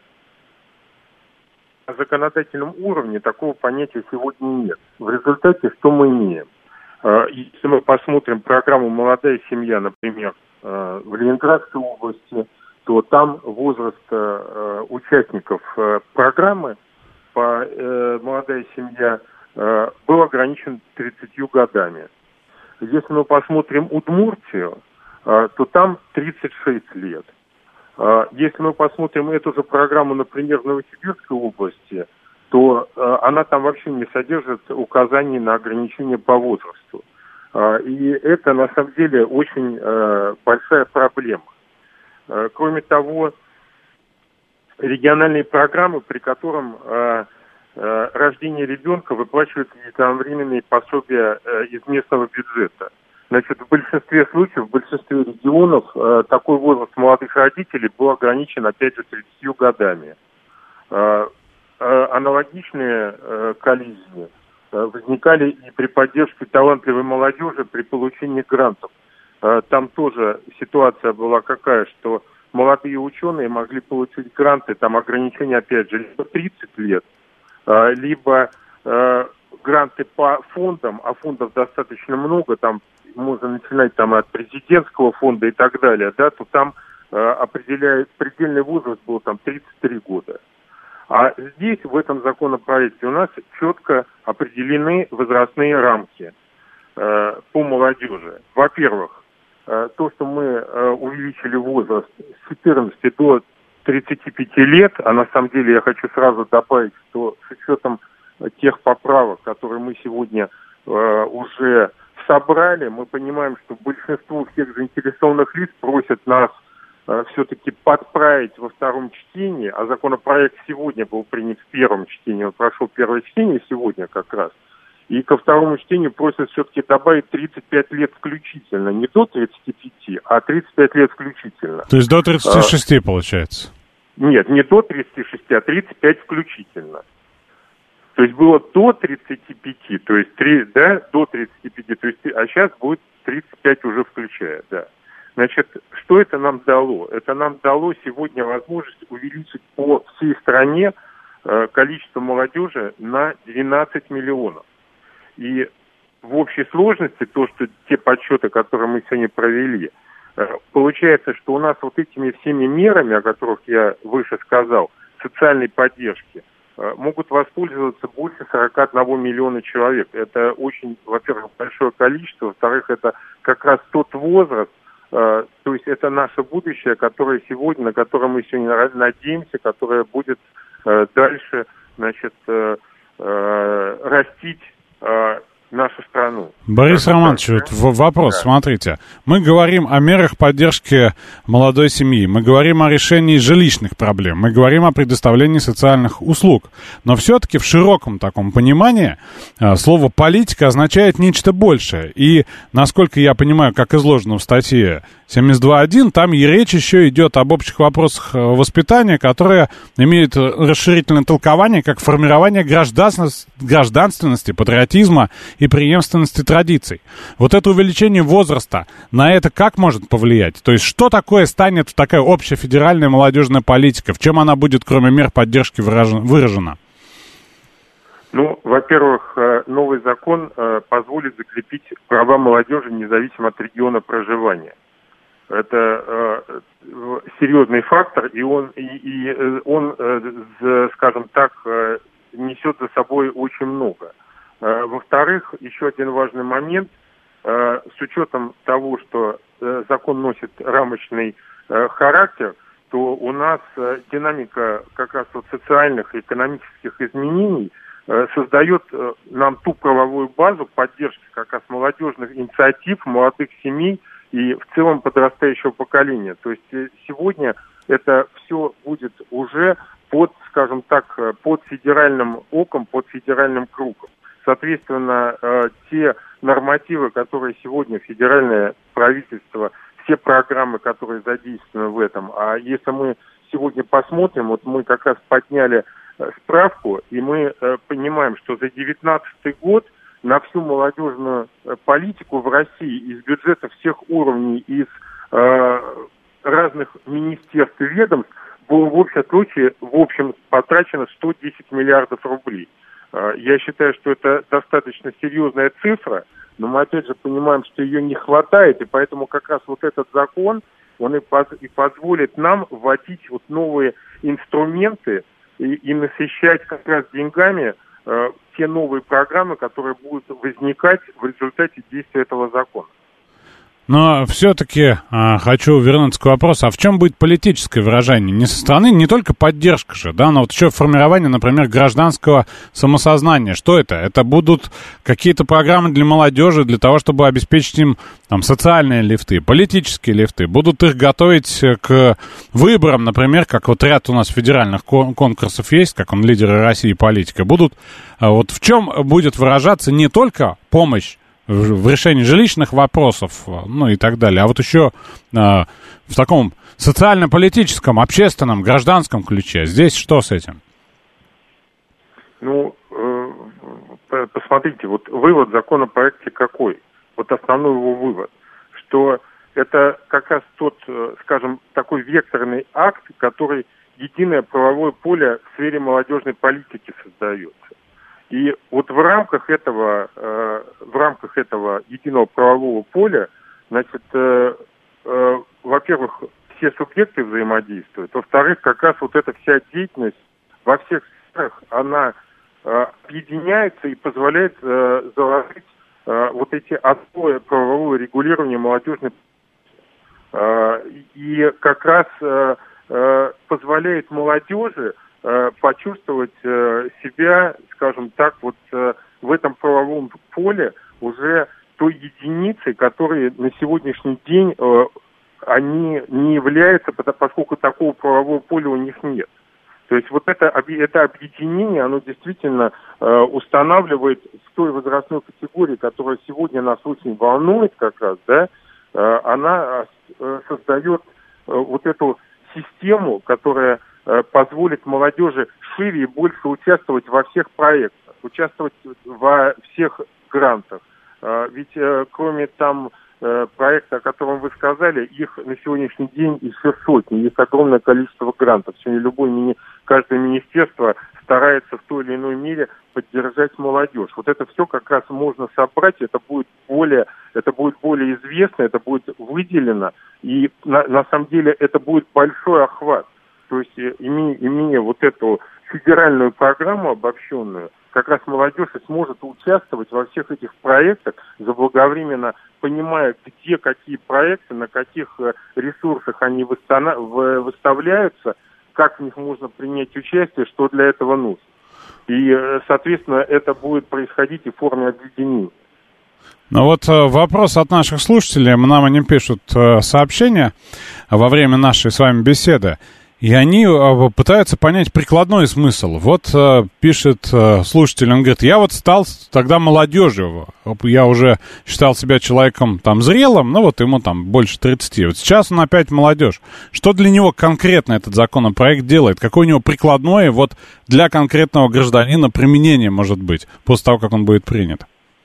На законодательном уровне такого понятия сегодня нет. В результате что мы имеем? Если мы посмотрим программу «Молодая семья», например, в Ленинградской области, то там возраст участников программы по «Молодая семья» был ограничен 30 годами. Если мы посмотрим Удмуртию, то там 36 лет. Если мы посмотрим эту же программу, например, в Новосибирской области, то она там вообще не содержит указаний на ограничения по возрасту. И это, на самом деле, очень большая проблема. Кроме того, региональные программы, при котором рождение ребенка выплачивают единовременные пособия из местного бюджета. Значит, в большинстве случаев, в большинстве регионов такой возраст молодых родителей был ограничен, опять же, 30 годами. Аналогичные коллизии возникали и при поддержке талантливой молодежи при получении грантов. Там тоже ситуация была какая, что молодые ученые могли получить гранты, там ограничения, опять же, либо 30 лет, либо гранты по фондам, а фондов достаточно много, там можно начинать там от президентского фонда и так далее, да, то там предельный возраст был там 33 года. А здесь, в этом законопроекте, у нас четко определены возрастные рамки по молодежи. Во-первых, то, что мы увеличили возраст с 14 до 35 лет, а на самом деле я хочу сразу добавить, что с учетом тех поправок, которые мы сегодня уже собрали, мы понимаем, что большинство всех заинтересованных лиц просят нас все-таки подправить во втором чтении, а законопроект сегодня был принят в первом чтении, он прошел первое чтение сегодня как раз, и ко второму чтению просят все-таки добавить 35 лет включительно, не до 35, а 35 лет включительно. То есть до 36 получается? Нет, не до 36, а 35 включительно. То есть было до 35, то есть до 35, то есть, а сейчас будет 35 уже включая, да. Значит, что это нам дало? Это нам дало сегодня возможность увеличить по всей стране количество молодежи на 12 миллионов. И в общей сложности, те подсчеты, которые мы сегодня провели, получается, что у нас вот этими всеми мерами, о которых я выше сказал, социальной поддержки, могут воспользоваться больше 41 миллиона человек. Это очень, во-первых, большое количество, во-вторых, это как раз тот возраст, то есть это наше будущее, которое сегодня, на которое мы сегодня надеемся, которое будет дальше, значит, растить нашу страну. Борис Романович, вопрос, да. Смотрите. Мы говорим о мерах поддержки молодой семьи, мы говорим о решении жилищных проблем, мы говорим о предоставлении социальных услуг. Но все-таки в широком таком понимании слово «политика» означает нечто большее. И, насколько я понимаю, как изложено в статье 72.1, там и речь еще идет об общих вопросах воспитания, которые имеют расширительное толкование как формирование гражданственности, патриотизма и преемственности традиций. Вот это увеличение возраста, на это как может повлиять? То есть что такое станет такая общая федеральная молодежная политика? В чем она будет, кроме мер поддержки, выражена? Ну, во-первых, новый закон позволит закрепить права молодежи независимо от региона проживания. Это серьезный фактор, и он, скажем так, несет за собой очень много. Во-вторых, еще один важный момент, с учетом того, что закон носит рамочный характер, то у нас динамика как раз вот социальных и экономических изменений создает нам ту правовую базу поддержки как раз молодежных инициатив, молодых семей и в целом подрастающего поколения. То есть сегодня это все будет уже под, скажем так, под федеральным оком, под федеральным кругом. Соответственно, те нормативы, которые сегодня федеральное правительство все программы, которые задействованы в этом. А если мы сегодня посмотрим, вот мы как раз подняли справку, и мы понимаем, что за 2019 год на всю молодежную политику в России из бюджета всех уровней, из разных министерств и ведомств было в общем потрачено 110 миллиардов рублей. Я считаю, что это достаточно серьезная цифра, но мы опять же понимаем, что ее не хватает, и поэтому как раз вот этот закон, он и позволит нам вводить вот новые инструменты и насыщать как раз деньгами те новые программы, которые будут возникать в результате действия этого закона. Но все-таки хочу вернуться к вопросу, а в чем будет политическое выражение? Не со стороны, не только поддержка же, да, но вот еще формирование, например, гражданского самосознания. Что это? Это будут какие-то программы для молодежи, для того, чтобы обеспечить им там социальные лифты, политические лифты. Будут их готовить к выборам, например, как вот ряд у нас федеральных конкурсов есть, как он лидеры России политика. Будут, вот в чем будет выражаться не только помощь в решении жилищных вопросов, ну и так далее, а вот еще в таком социально-политическом, общественном, гражданском ключе. Здесь что с этим? Ну, посмотрите, вот вывод законопроекта какой? Вот основной его вывод, что это как раз тот, скажем, такой векторный акт, который единое правовое поле в сфере молодежной политики создается. И вот в рамках этого единого правового поля, значит, во-первых, все субъекты взаимодействуют, во-вторых, как раз вот эта вся деятельность во всех сферах, она объединяется и позволяет заложить вот эти основы правового регулирования молодежной и как раз позволяет молодежи почувствовать себя, скажем так, вот в этом правовом поле уже той единицей, которые на сегодняшний день они не являются, поскольку такого правового поля у них нет. То есть вот это объединение, оно действительно устанавливает в той возрастной категории, которая сегодня нас очень волнует как раз, да, она создает вот эту систему, которая позволит молодежи шире и больше участвовать во всех проектах, участвовать во всех грантах. Ведь кроме там проекта, о котором вы сказали, их на сегодняшний день еще сотни, есть огромное количество грантов. Сегодня каждое министерство старается в той или иной мере поддержать молодежь. Вот это все как раз можно собрать, это будет более известно, это будет выделено, и на самом деле это будет большой охват. То есть, имея вот эту федеральную программу обобщенную, как раз молодежь сможет участвовать во всех этих проектах, заблаговременно понимая, где какие проекты, на каких ресурсах они выставляются, как в них можно принять участие, что для этого нужно. И, соответственно, это будет происходить и в форме объединения. Ну вот вопрос от наших слушателей. Нам они пишут сообщения во время нашей с вами беседы. И они пытаются понять прикладной смысл. Вот пишет слушатель, он говорит, я вот стал тогда молодежью. Я уже считал себя человеком там зрелым, но вот ему там больше 30. Вот сейчас он опять молодежь. Что для него конкретно этот законопроект делает? Какое у него прикладное вот для конкретного гражданина применение может быть после того, как он будет принят?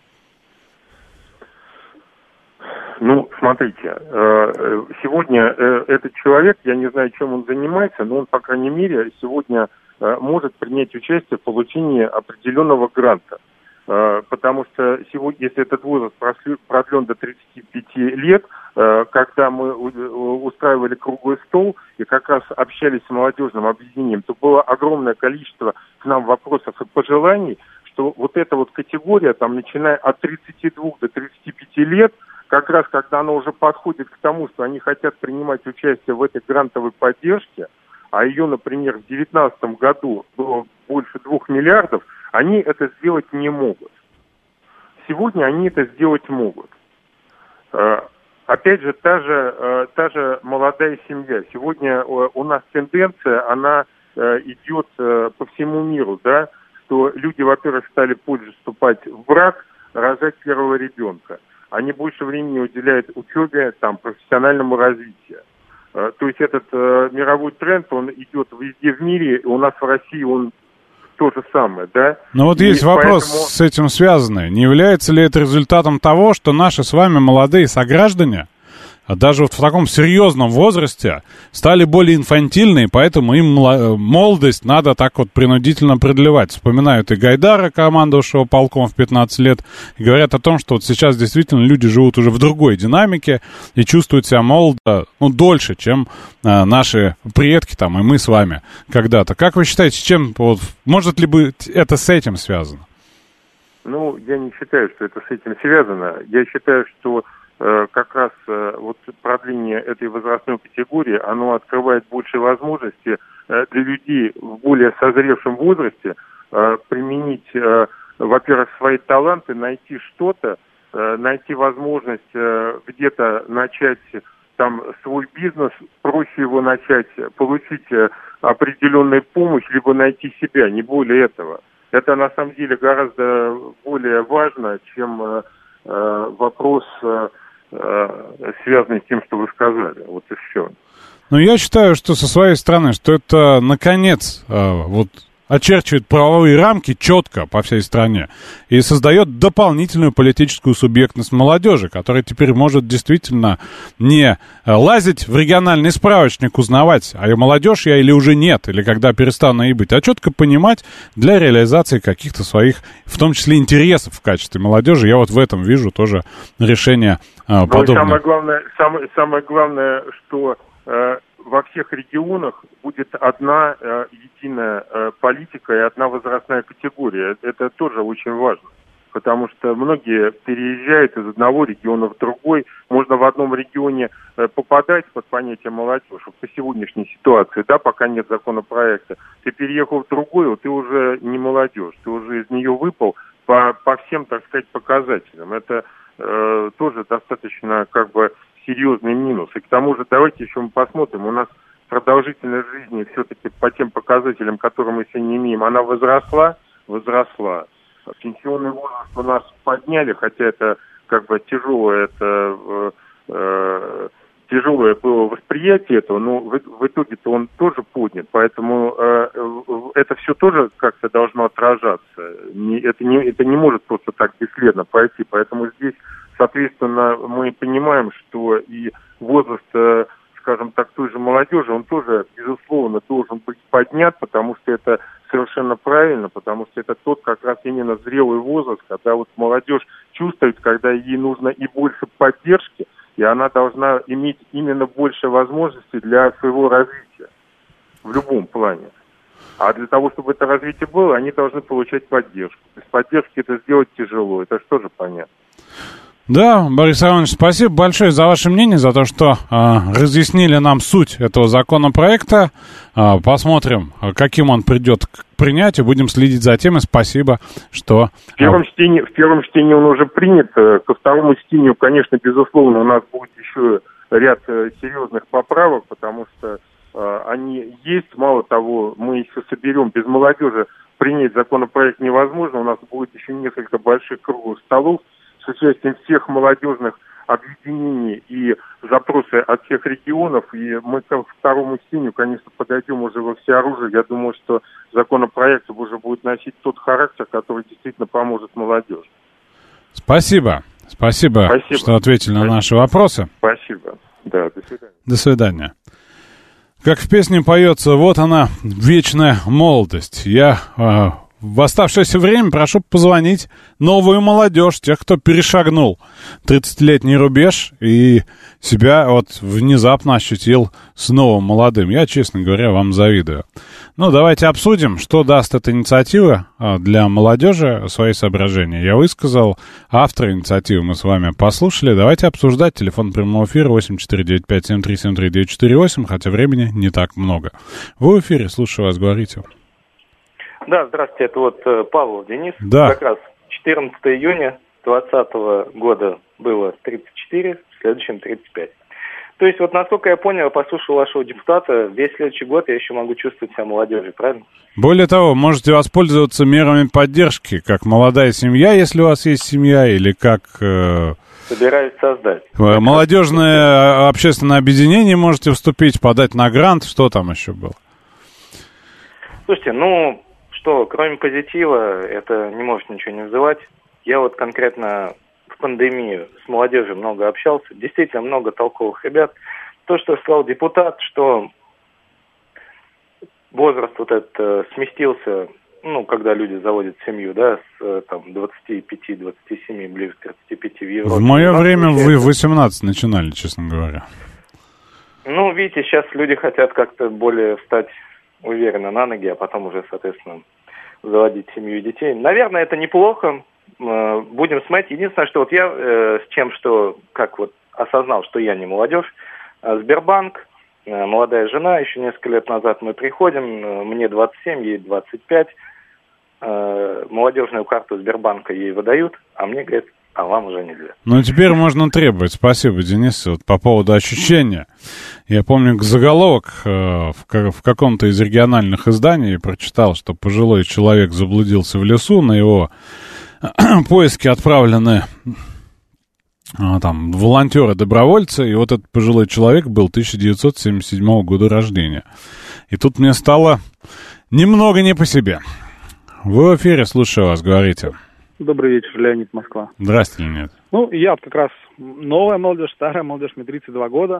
Ну, смотрите, сегодня этот человек, я не знаю, чем он занимается, но он, по крайней мере, сегодня может принять участие в получении определенного гранта. Потому что сегодня, если этот возраст продлен до 35 лет, когда мы устраивали круглый стол и как раз общались с молодежным объединением, то было огромное количество к нам вопросов и пожеланий, что вот эта вот категория, там, начиная от 32 до 35 лет, как раз когда она уже подходит к тому, что они хотят принимать участие в этой грантовой поддержке, а ее, например, в 2019 году было больше 2 миллиардов, они это сделать не могут. Сегодня они это сделать могут. Опять же, та же молодая семья. Сегодня у нас тенденция, она идет по всему миру, да, что люди, во-первых, стали позже вступать в брак, рожать первого ребенка. они больше времени уделяют учебе, там, профессиональному развитию. То есть этот мировой тренд, он идет везде в мире, и у нас в России он то же самое, да? Но вот есть вопрос с этим связанный. Не является ли это результатом того, что наши с вами молодые сограждане, даже вот в таком серьезном возрасте, стали более инфантильны, поэтому им молодость надо так вот принудительно продлевать. Вспоминают и Гайдара, командовавшего полком в 15 лет, и говорят о том, что вот сейчас действительно люди живут уже в другой динамике и чувствуют себя молодо, дольше, чем наши предки там и мы с вами когда-то. Как вы считаете, с чем, вот, может ли быть это с этим связано? Ну, я не считаю, что это с этим связано. Я считаю, что как раз вот продление этой возрастной категории, оно открывает больше возможностей для людей в более созревшем возрасте применить, во-первых, свои таланты, найти что-то, найти возможность где-то начать там свой бизнес, проще его начать, получить определенную помощь, либо найти себя, не более этого. Это на самом деле гораздо более важно, чем вопрос, связанный с тем, что вы сказали. Вот и все. Ну, я считаю, что со своей стороны, что это, наконец, вот очерчивает правовые рамки четко по всей стране и создает дополнительную политическую субъектность молодежи, которая теперь может действительно не лазить в региональный справочник, узнавать, а молодежь я или уже нет, или когда перестану ей быть, а четко понимать для реализации каких-то своих, в том числе, интересов в качестве молодежи. Я вот в этом вижу тоже решение подобное. Самое главное, что во всех регионах будет одна единая политика и одна возрастная категория. Это тоже очень важно, потому что многие переезжают из одного региона в другой. Можно в одном регионе попадать под понятие молодежь по сегодняшней ситуации, да, пока нет законопроекта. Ты переехал в другой, вот ты уже не молодежь, ты уже из нее выпал по всем, так сказать, показателям. Это тоже достаточно как бы серьезный минус. И к тому же давайте еще мы посмотрим. У нас продолжительность жизни все-таки по тем показателям, которые мы сегодня имеем, она возросла. Пенсионный возраст у нас подняли, хотя это как бы тяжелое было восприятие этого, но в итоге-то он тоже поднят. Поэтому это все тоже как-то должно отражаться. Это не может просто так бесследно пойти. Поэтому здесь, соответственно, мы понимаем, что и возраст, скажем так, той же молодежи, он тоже, безусловно, должен быть поднят, потому что это совершенно правильно, потому что это тот как раз именно зрелый возраст, когда вот молодежь чувствует, когда ей нужно и больше поддержки, и она должна иметь именно больше возможностей для своего развития в любом плане. А для того, чтобы это развитие было, они должны получать поддержку. Без поддержки это сделать тяжело, это же тоже понятно. Да, Борис Иванович, спасибо большое за ваше мнение, за то, что разъяснили нам суть этого законопроекта. Посмотрим, каким он придет к принятию, будем следить за тем, и спасибо, что... В первом чтении он уже принят, ко второму чтению, конечно, безусловно, у нас будет еще ряд серьезных поправок, потому что они есть, мало того, мы еще соберем, без молодежи принять законопроект невозможно, у нас будет еще несколько больших круглых столов с участием всех молодежных объединений и запросы от всех регионов, и мы ко второму чтению, конечно, подойдем уже во всеоружие. Я думаю, что законопроект уже будет носить тот характер, который действительно поможет молодежи. Спасибо, что ответили на наши вопросы. Спасибо. Да, до свидания. До свидания. Как в песне поется, вот она, вечная молодость. Я в оставшееся время прошу позвонить новую молодежь, тех, кто перешагнул 30-летний рубеж и себя вот внезапно ощутил снова молодым. Я, честно говоря, вам завидую. Ну, давайте обсудим, что даст эта инициатива для молодежи, свои соображения. Я высказал, автора инициативы мы с вами послушали. Давайте обсуждать. Телефон прямого эфира 8495-7373-948, хотя времени не так много. Вы в эфире, слушаю вас, говорите. Да, здравствуйте, это вот Павлов Денис. Да. Как раз 14 июня 2020 года было 34, в следующем 35. То есть, вот насколько я понял, послушал вашего депутата, весь следующий год я еще могу чувствовать себя молодежью, правильно? Более того, можете воспользоваться мерами поддержки, как молодая семья, если у вас есть семья, или как Собираюсь создать. Молодежное общественное объединение можете вступить, подать на грант, что там еще было? Слушайте, что, кроме позитива, это не может ничего не вызывать. Я вот конкретно в пандемию с молодежью много общался, действительно много толковых ребят. То, что сказал депутат, что возраст вот этот сместился, когда люди заводят семью, да, с 25-27, ближе к 35 в Европе. В мое время вы в 18 начинали, честно говоря. Видите, сейчас люди хотят как-то более встать уверенно на ноги, а потом уже, соответственно, заводить семью и детей. Наверное, это неплохо. Будем смотреть. Единственное, что вот я осознал, что я не молодежь. Сбербанк, молодая жена, еще несколько лет назад мы приходим, мне 27, ей 25. Молодежную карту Сбербанка ей выдают, а мне говорят, а вам уже нельзя. Теперь можно требовать. Спасибо, Денис. Вот по поводу ощущения. Я помню заголовок в каком-то из региональных изданий прочитал, что пожилой человек заблудился в лесу, на его поиски отправлены волонтеры-добровольцы, и вот этот пожилой человек был 1977 года рождения. И тут мне стало немного не по себе. Вы в эфире, слушаю вас, говорите. Добрый вечер, Леонид, Москва. Здравствуйте, Леонид. Я как раз новая молодежь, старая молодежь, мне 32 года.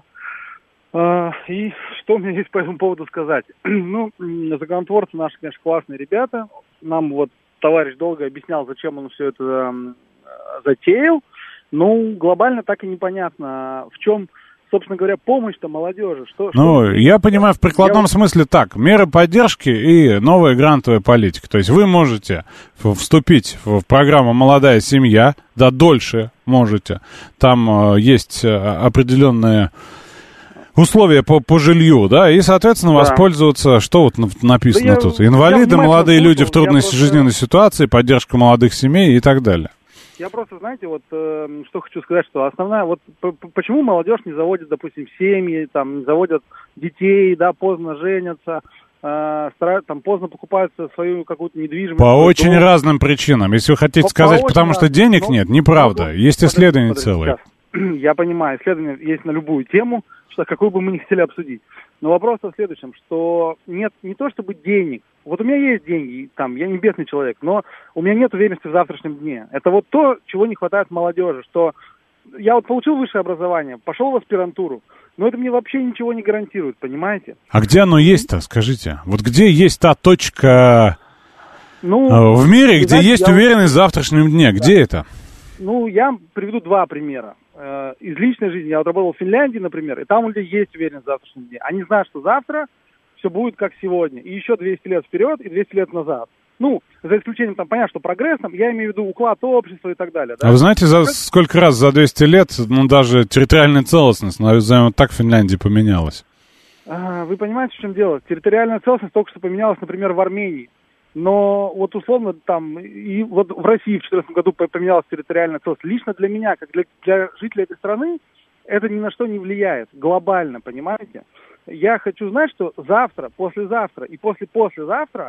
И что у меня есть по этому поводу сказать? Законотворцы наши, конечно, классные ребята. Нам товарищ долго объяснял, зачем он все это затеял. Глобально так и непонятно, в чем, собственно говоря, помощь-то молодежи. Я понимаю, в прикладном смысле так. Меры поддержки и новая грантовая политика. То есть вы можете вступить в программу «Молодая семья», да, дольше можете. Там есть определенные условия по жилью, да, и, соответственно, воспользоваться, что написано тут? Инвалиды, молодые люди в трудной жизненной ситуации, поддержка молодых семей и так далее. Я просто, знаете, что хочу сказать, что основная, почему молодежь не заводит, допустим, семьи, не заводят детей, да, поздно женятся, поздно покупают свою какую-то недвижимость. По очень разным причинам. Если вы хотите сказать, потому что денег нет, неправда. Есть исследования целые. Я понимаю, исследования есть на любую тему, какую бы мы ни хотели обсудить. Но вопрос в следующем, что нет не то чтобы денег. Вот у меня есть деньги, я не бедный человек, но у меня нет уверенности в завтрашнем дне. Это то, чего не хватает молодежи, что я получил высшее образование, пошел в аспирантуру, но это мне вообще ничего не гарантирует, понимаете? А где оно есть-то, скажите? Где есть та точка в мире, где есть уверенность в завтрашнем дне? Где это? Я приведу два примера. Из личной жизни. Я работал в Финляндии, например, и там у людей есть уверенность в завтрашнем дне. Они знают, что завтра все будет как сегодня. И еще 200 лет вперед и 200 лет назад. За исключением, понятно, что прогрессом, я имею в виду уклад общества и так далее. Да? А вы знаете, сколько раз за 200 лет, даже территориальная целостность, назовем так, в Финляндии поменялась? Вы понимаете, в чем дело? Территориальная целостность только что поменялась, например, в Армении. Но условно и в России в 2014 году поменялась территориальная целостность. Лично для меня, как для жителей этой страны, это ни на что не влияет глобально, понимаете? Я хочу знать, что завтра, послезавтра и послезавтра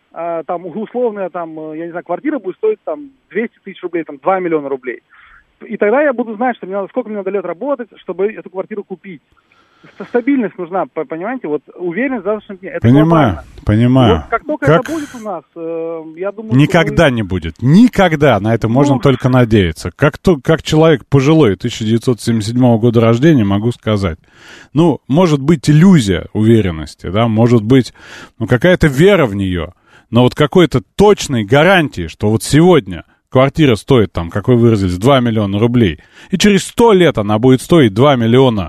условная квартира будет стоить 200 тысяч рублей, 2 миллиона рублей. И тогда я буду знать, сколько мне надо лет работать, чтобы эту квартиру купить. Стабильность нужна, понимаете? Уверенность в завтрашнем дне. Это понимаю. Как только это будет у нас, я думаю... Никогда не будет. Никогда. На это можно только надеяться. Как человек пожилой 1977 года рождения могу сказать. Может быть иллюзия уверенности, да, может быть какая-то вера в нее, но какой-то точной гарантии, что сегодня квартира стоит, как вы выразились, 2 миллиона рублей, и через 100 лет она будет стоить 2 миллиона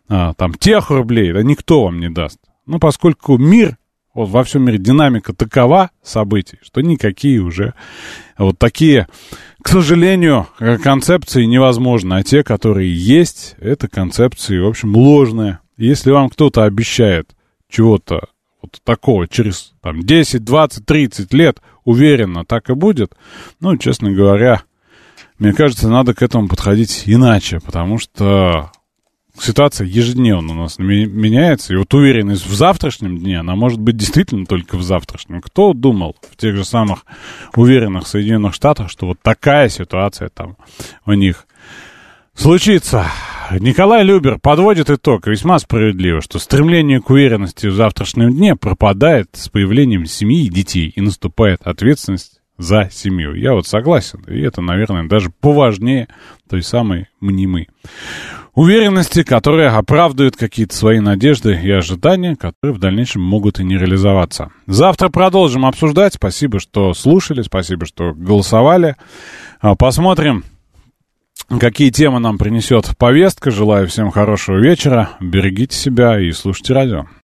тех рублей, да никто вам не даст. Поскольку мир, во всем мире динамика такова событий, что никакие уже такие, к сожалению, концепции невозможны. А те, которые есть, это концепции, в общем, ложные. Если вам кто-то обещает чего-то такого через 10, 20, 30 лет, уверенно так и будет, честно говоря, мне кажется, надо к этому подходить иначе, потому что ситуация ежедневно у нас меняется, и уверенность в завтрашнем дне, она может быть действительно только в завтрашнем. Кто думал в тех же самых уверенных Соединенных Штатах, что такая ситуация у них случится. Николай Любер подводит итог, весьма справедливо, что стремление к уверенности в завтрашнем дне пропадает с появлением семьи и детей, и наступает ответственность за семью. Я вот согласен, и это, наверное, даже поважнее той самой мнимой уверенности, которая оправдывает какие-то свои надежды и ожидания, которые в дальнейшем могут и не реализоваться. Завтра продолжим обсуждать. Спасибо, что слушали, спасибо, что голосовали. Посмотрим, какие темы нам принесет повестка. Желаю всем хорошего вечера. Берегите себя и слушайте радио.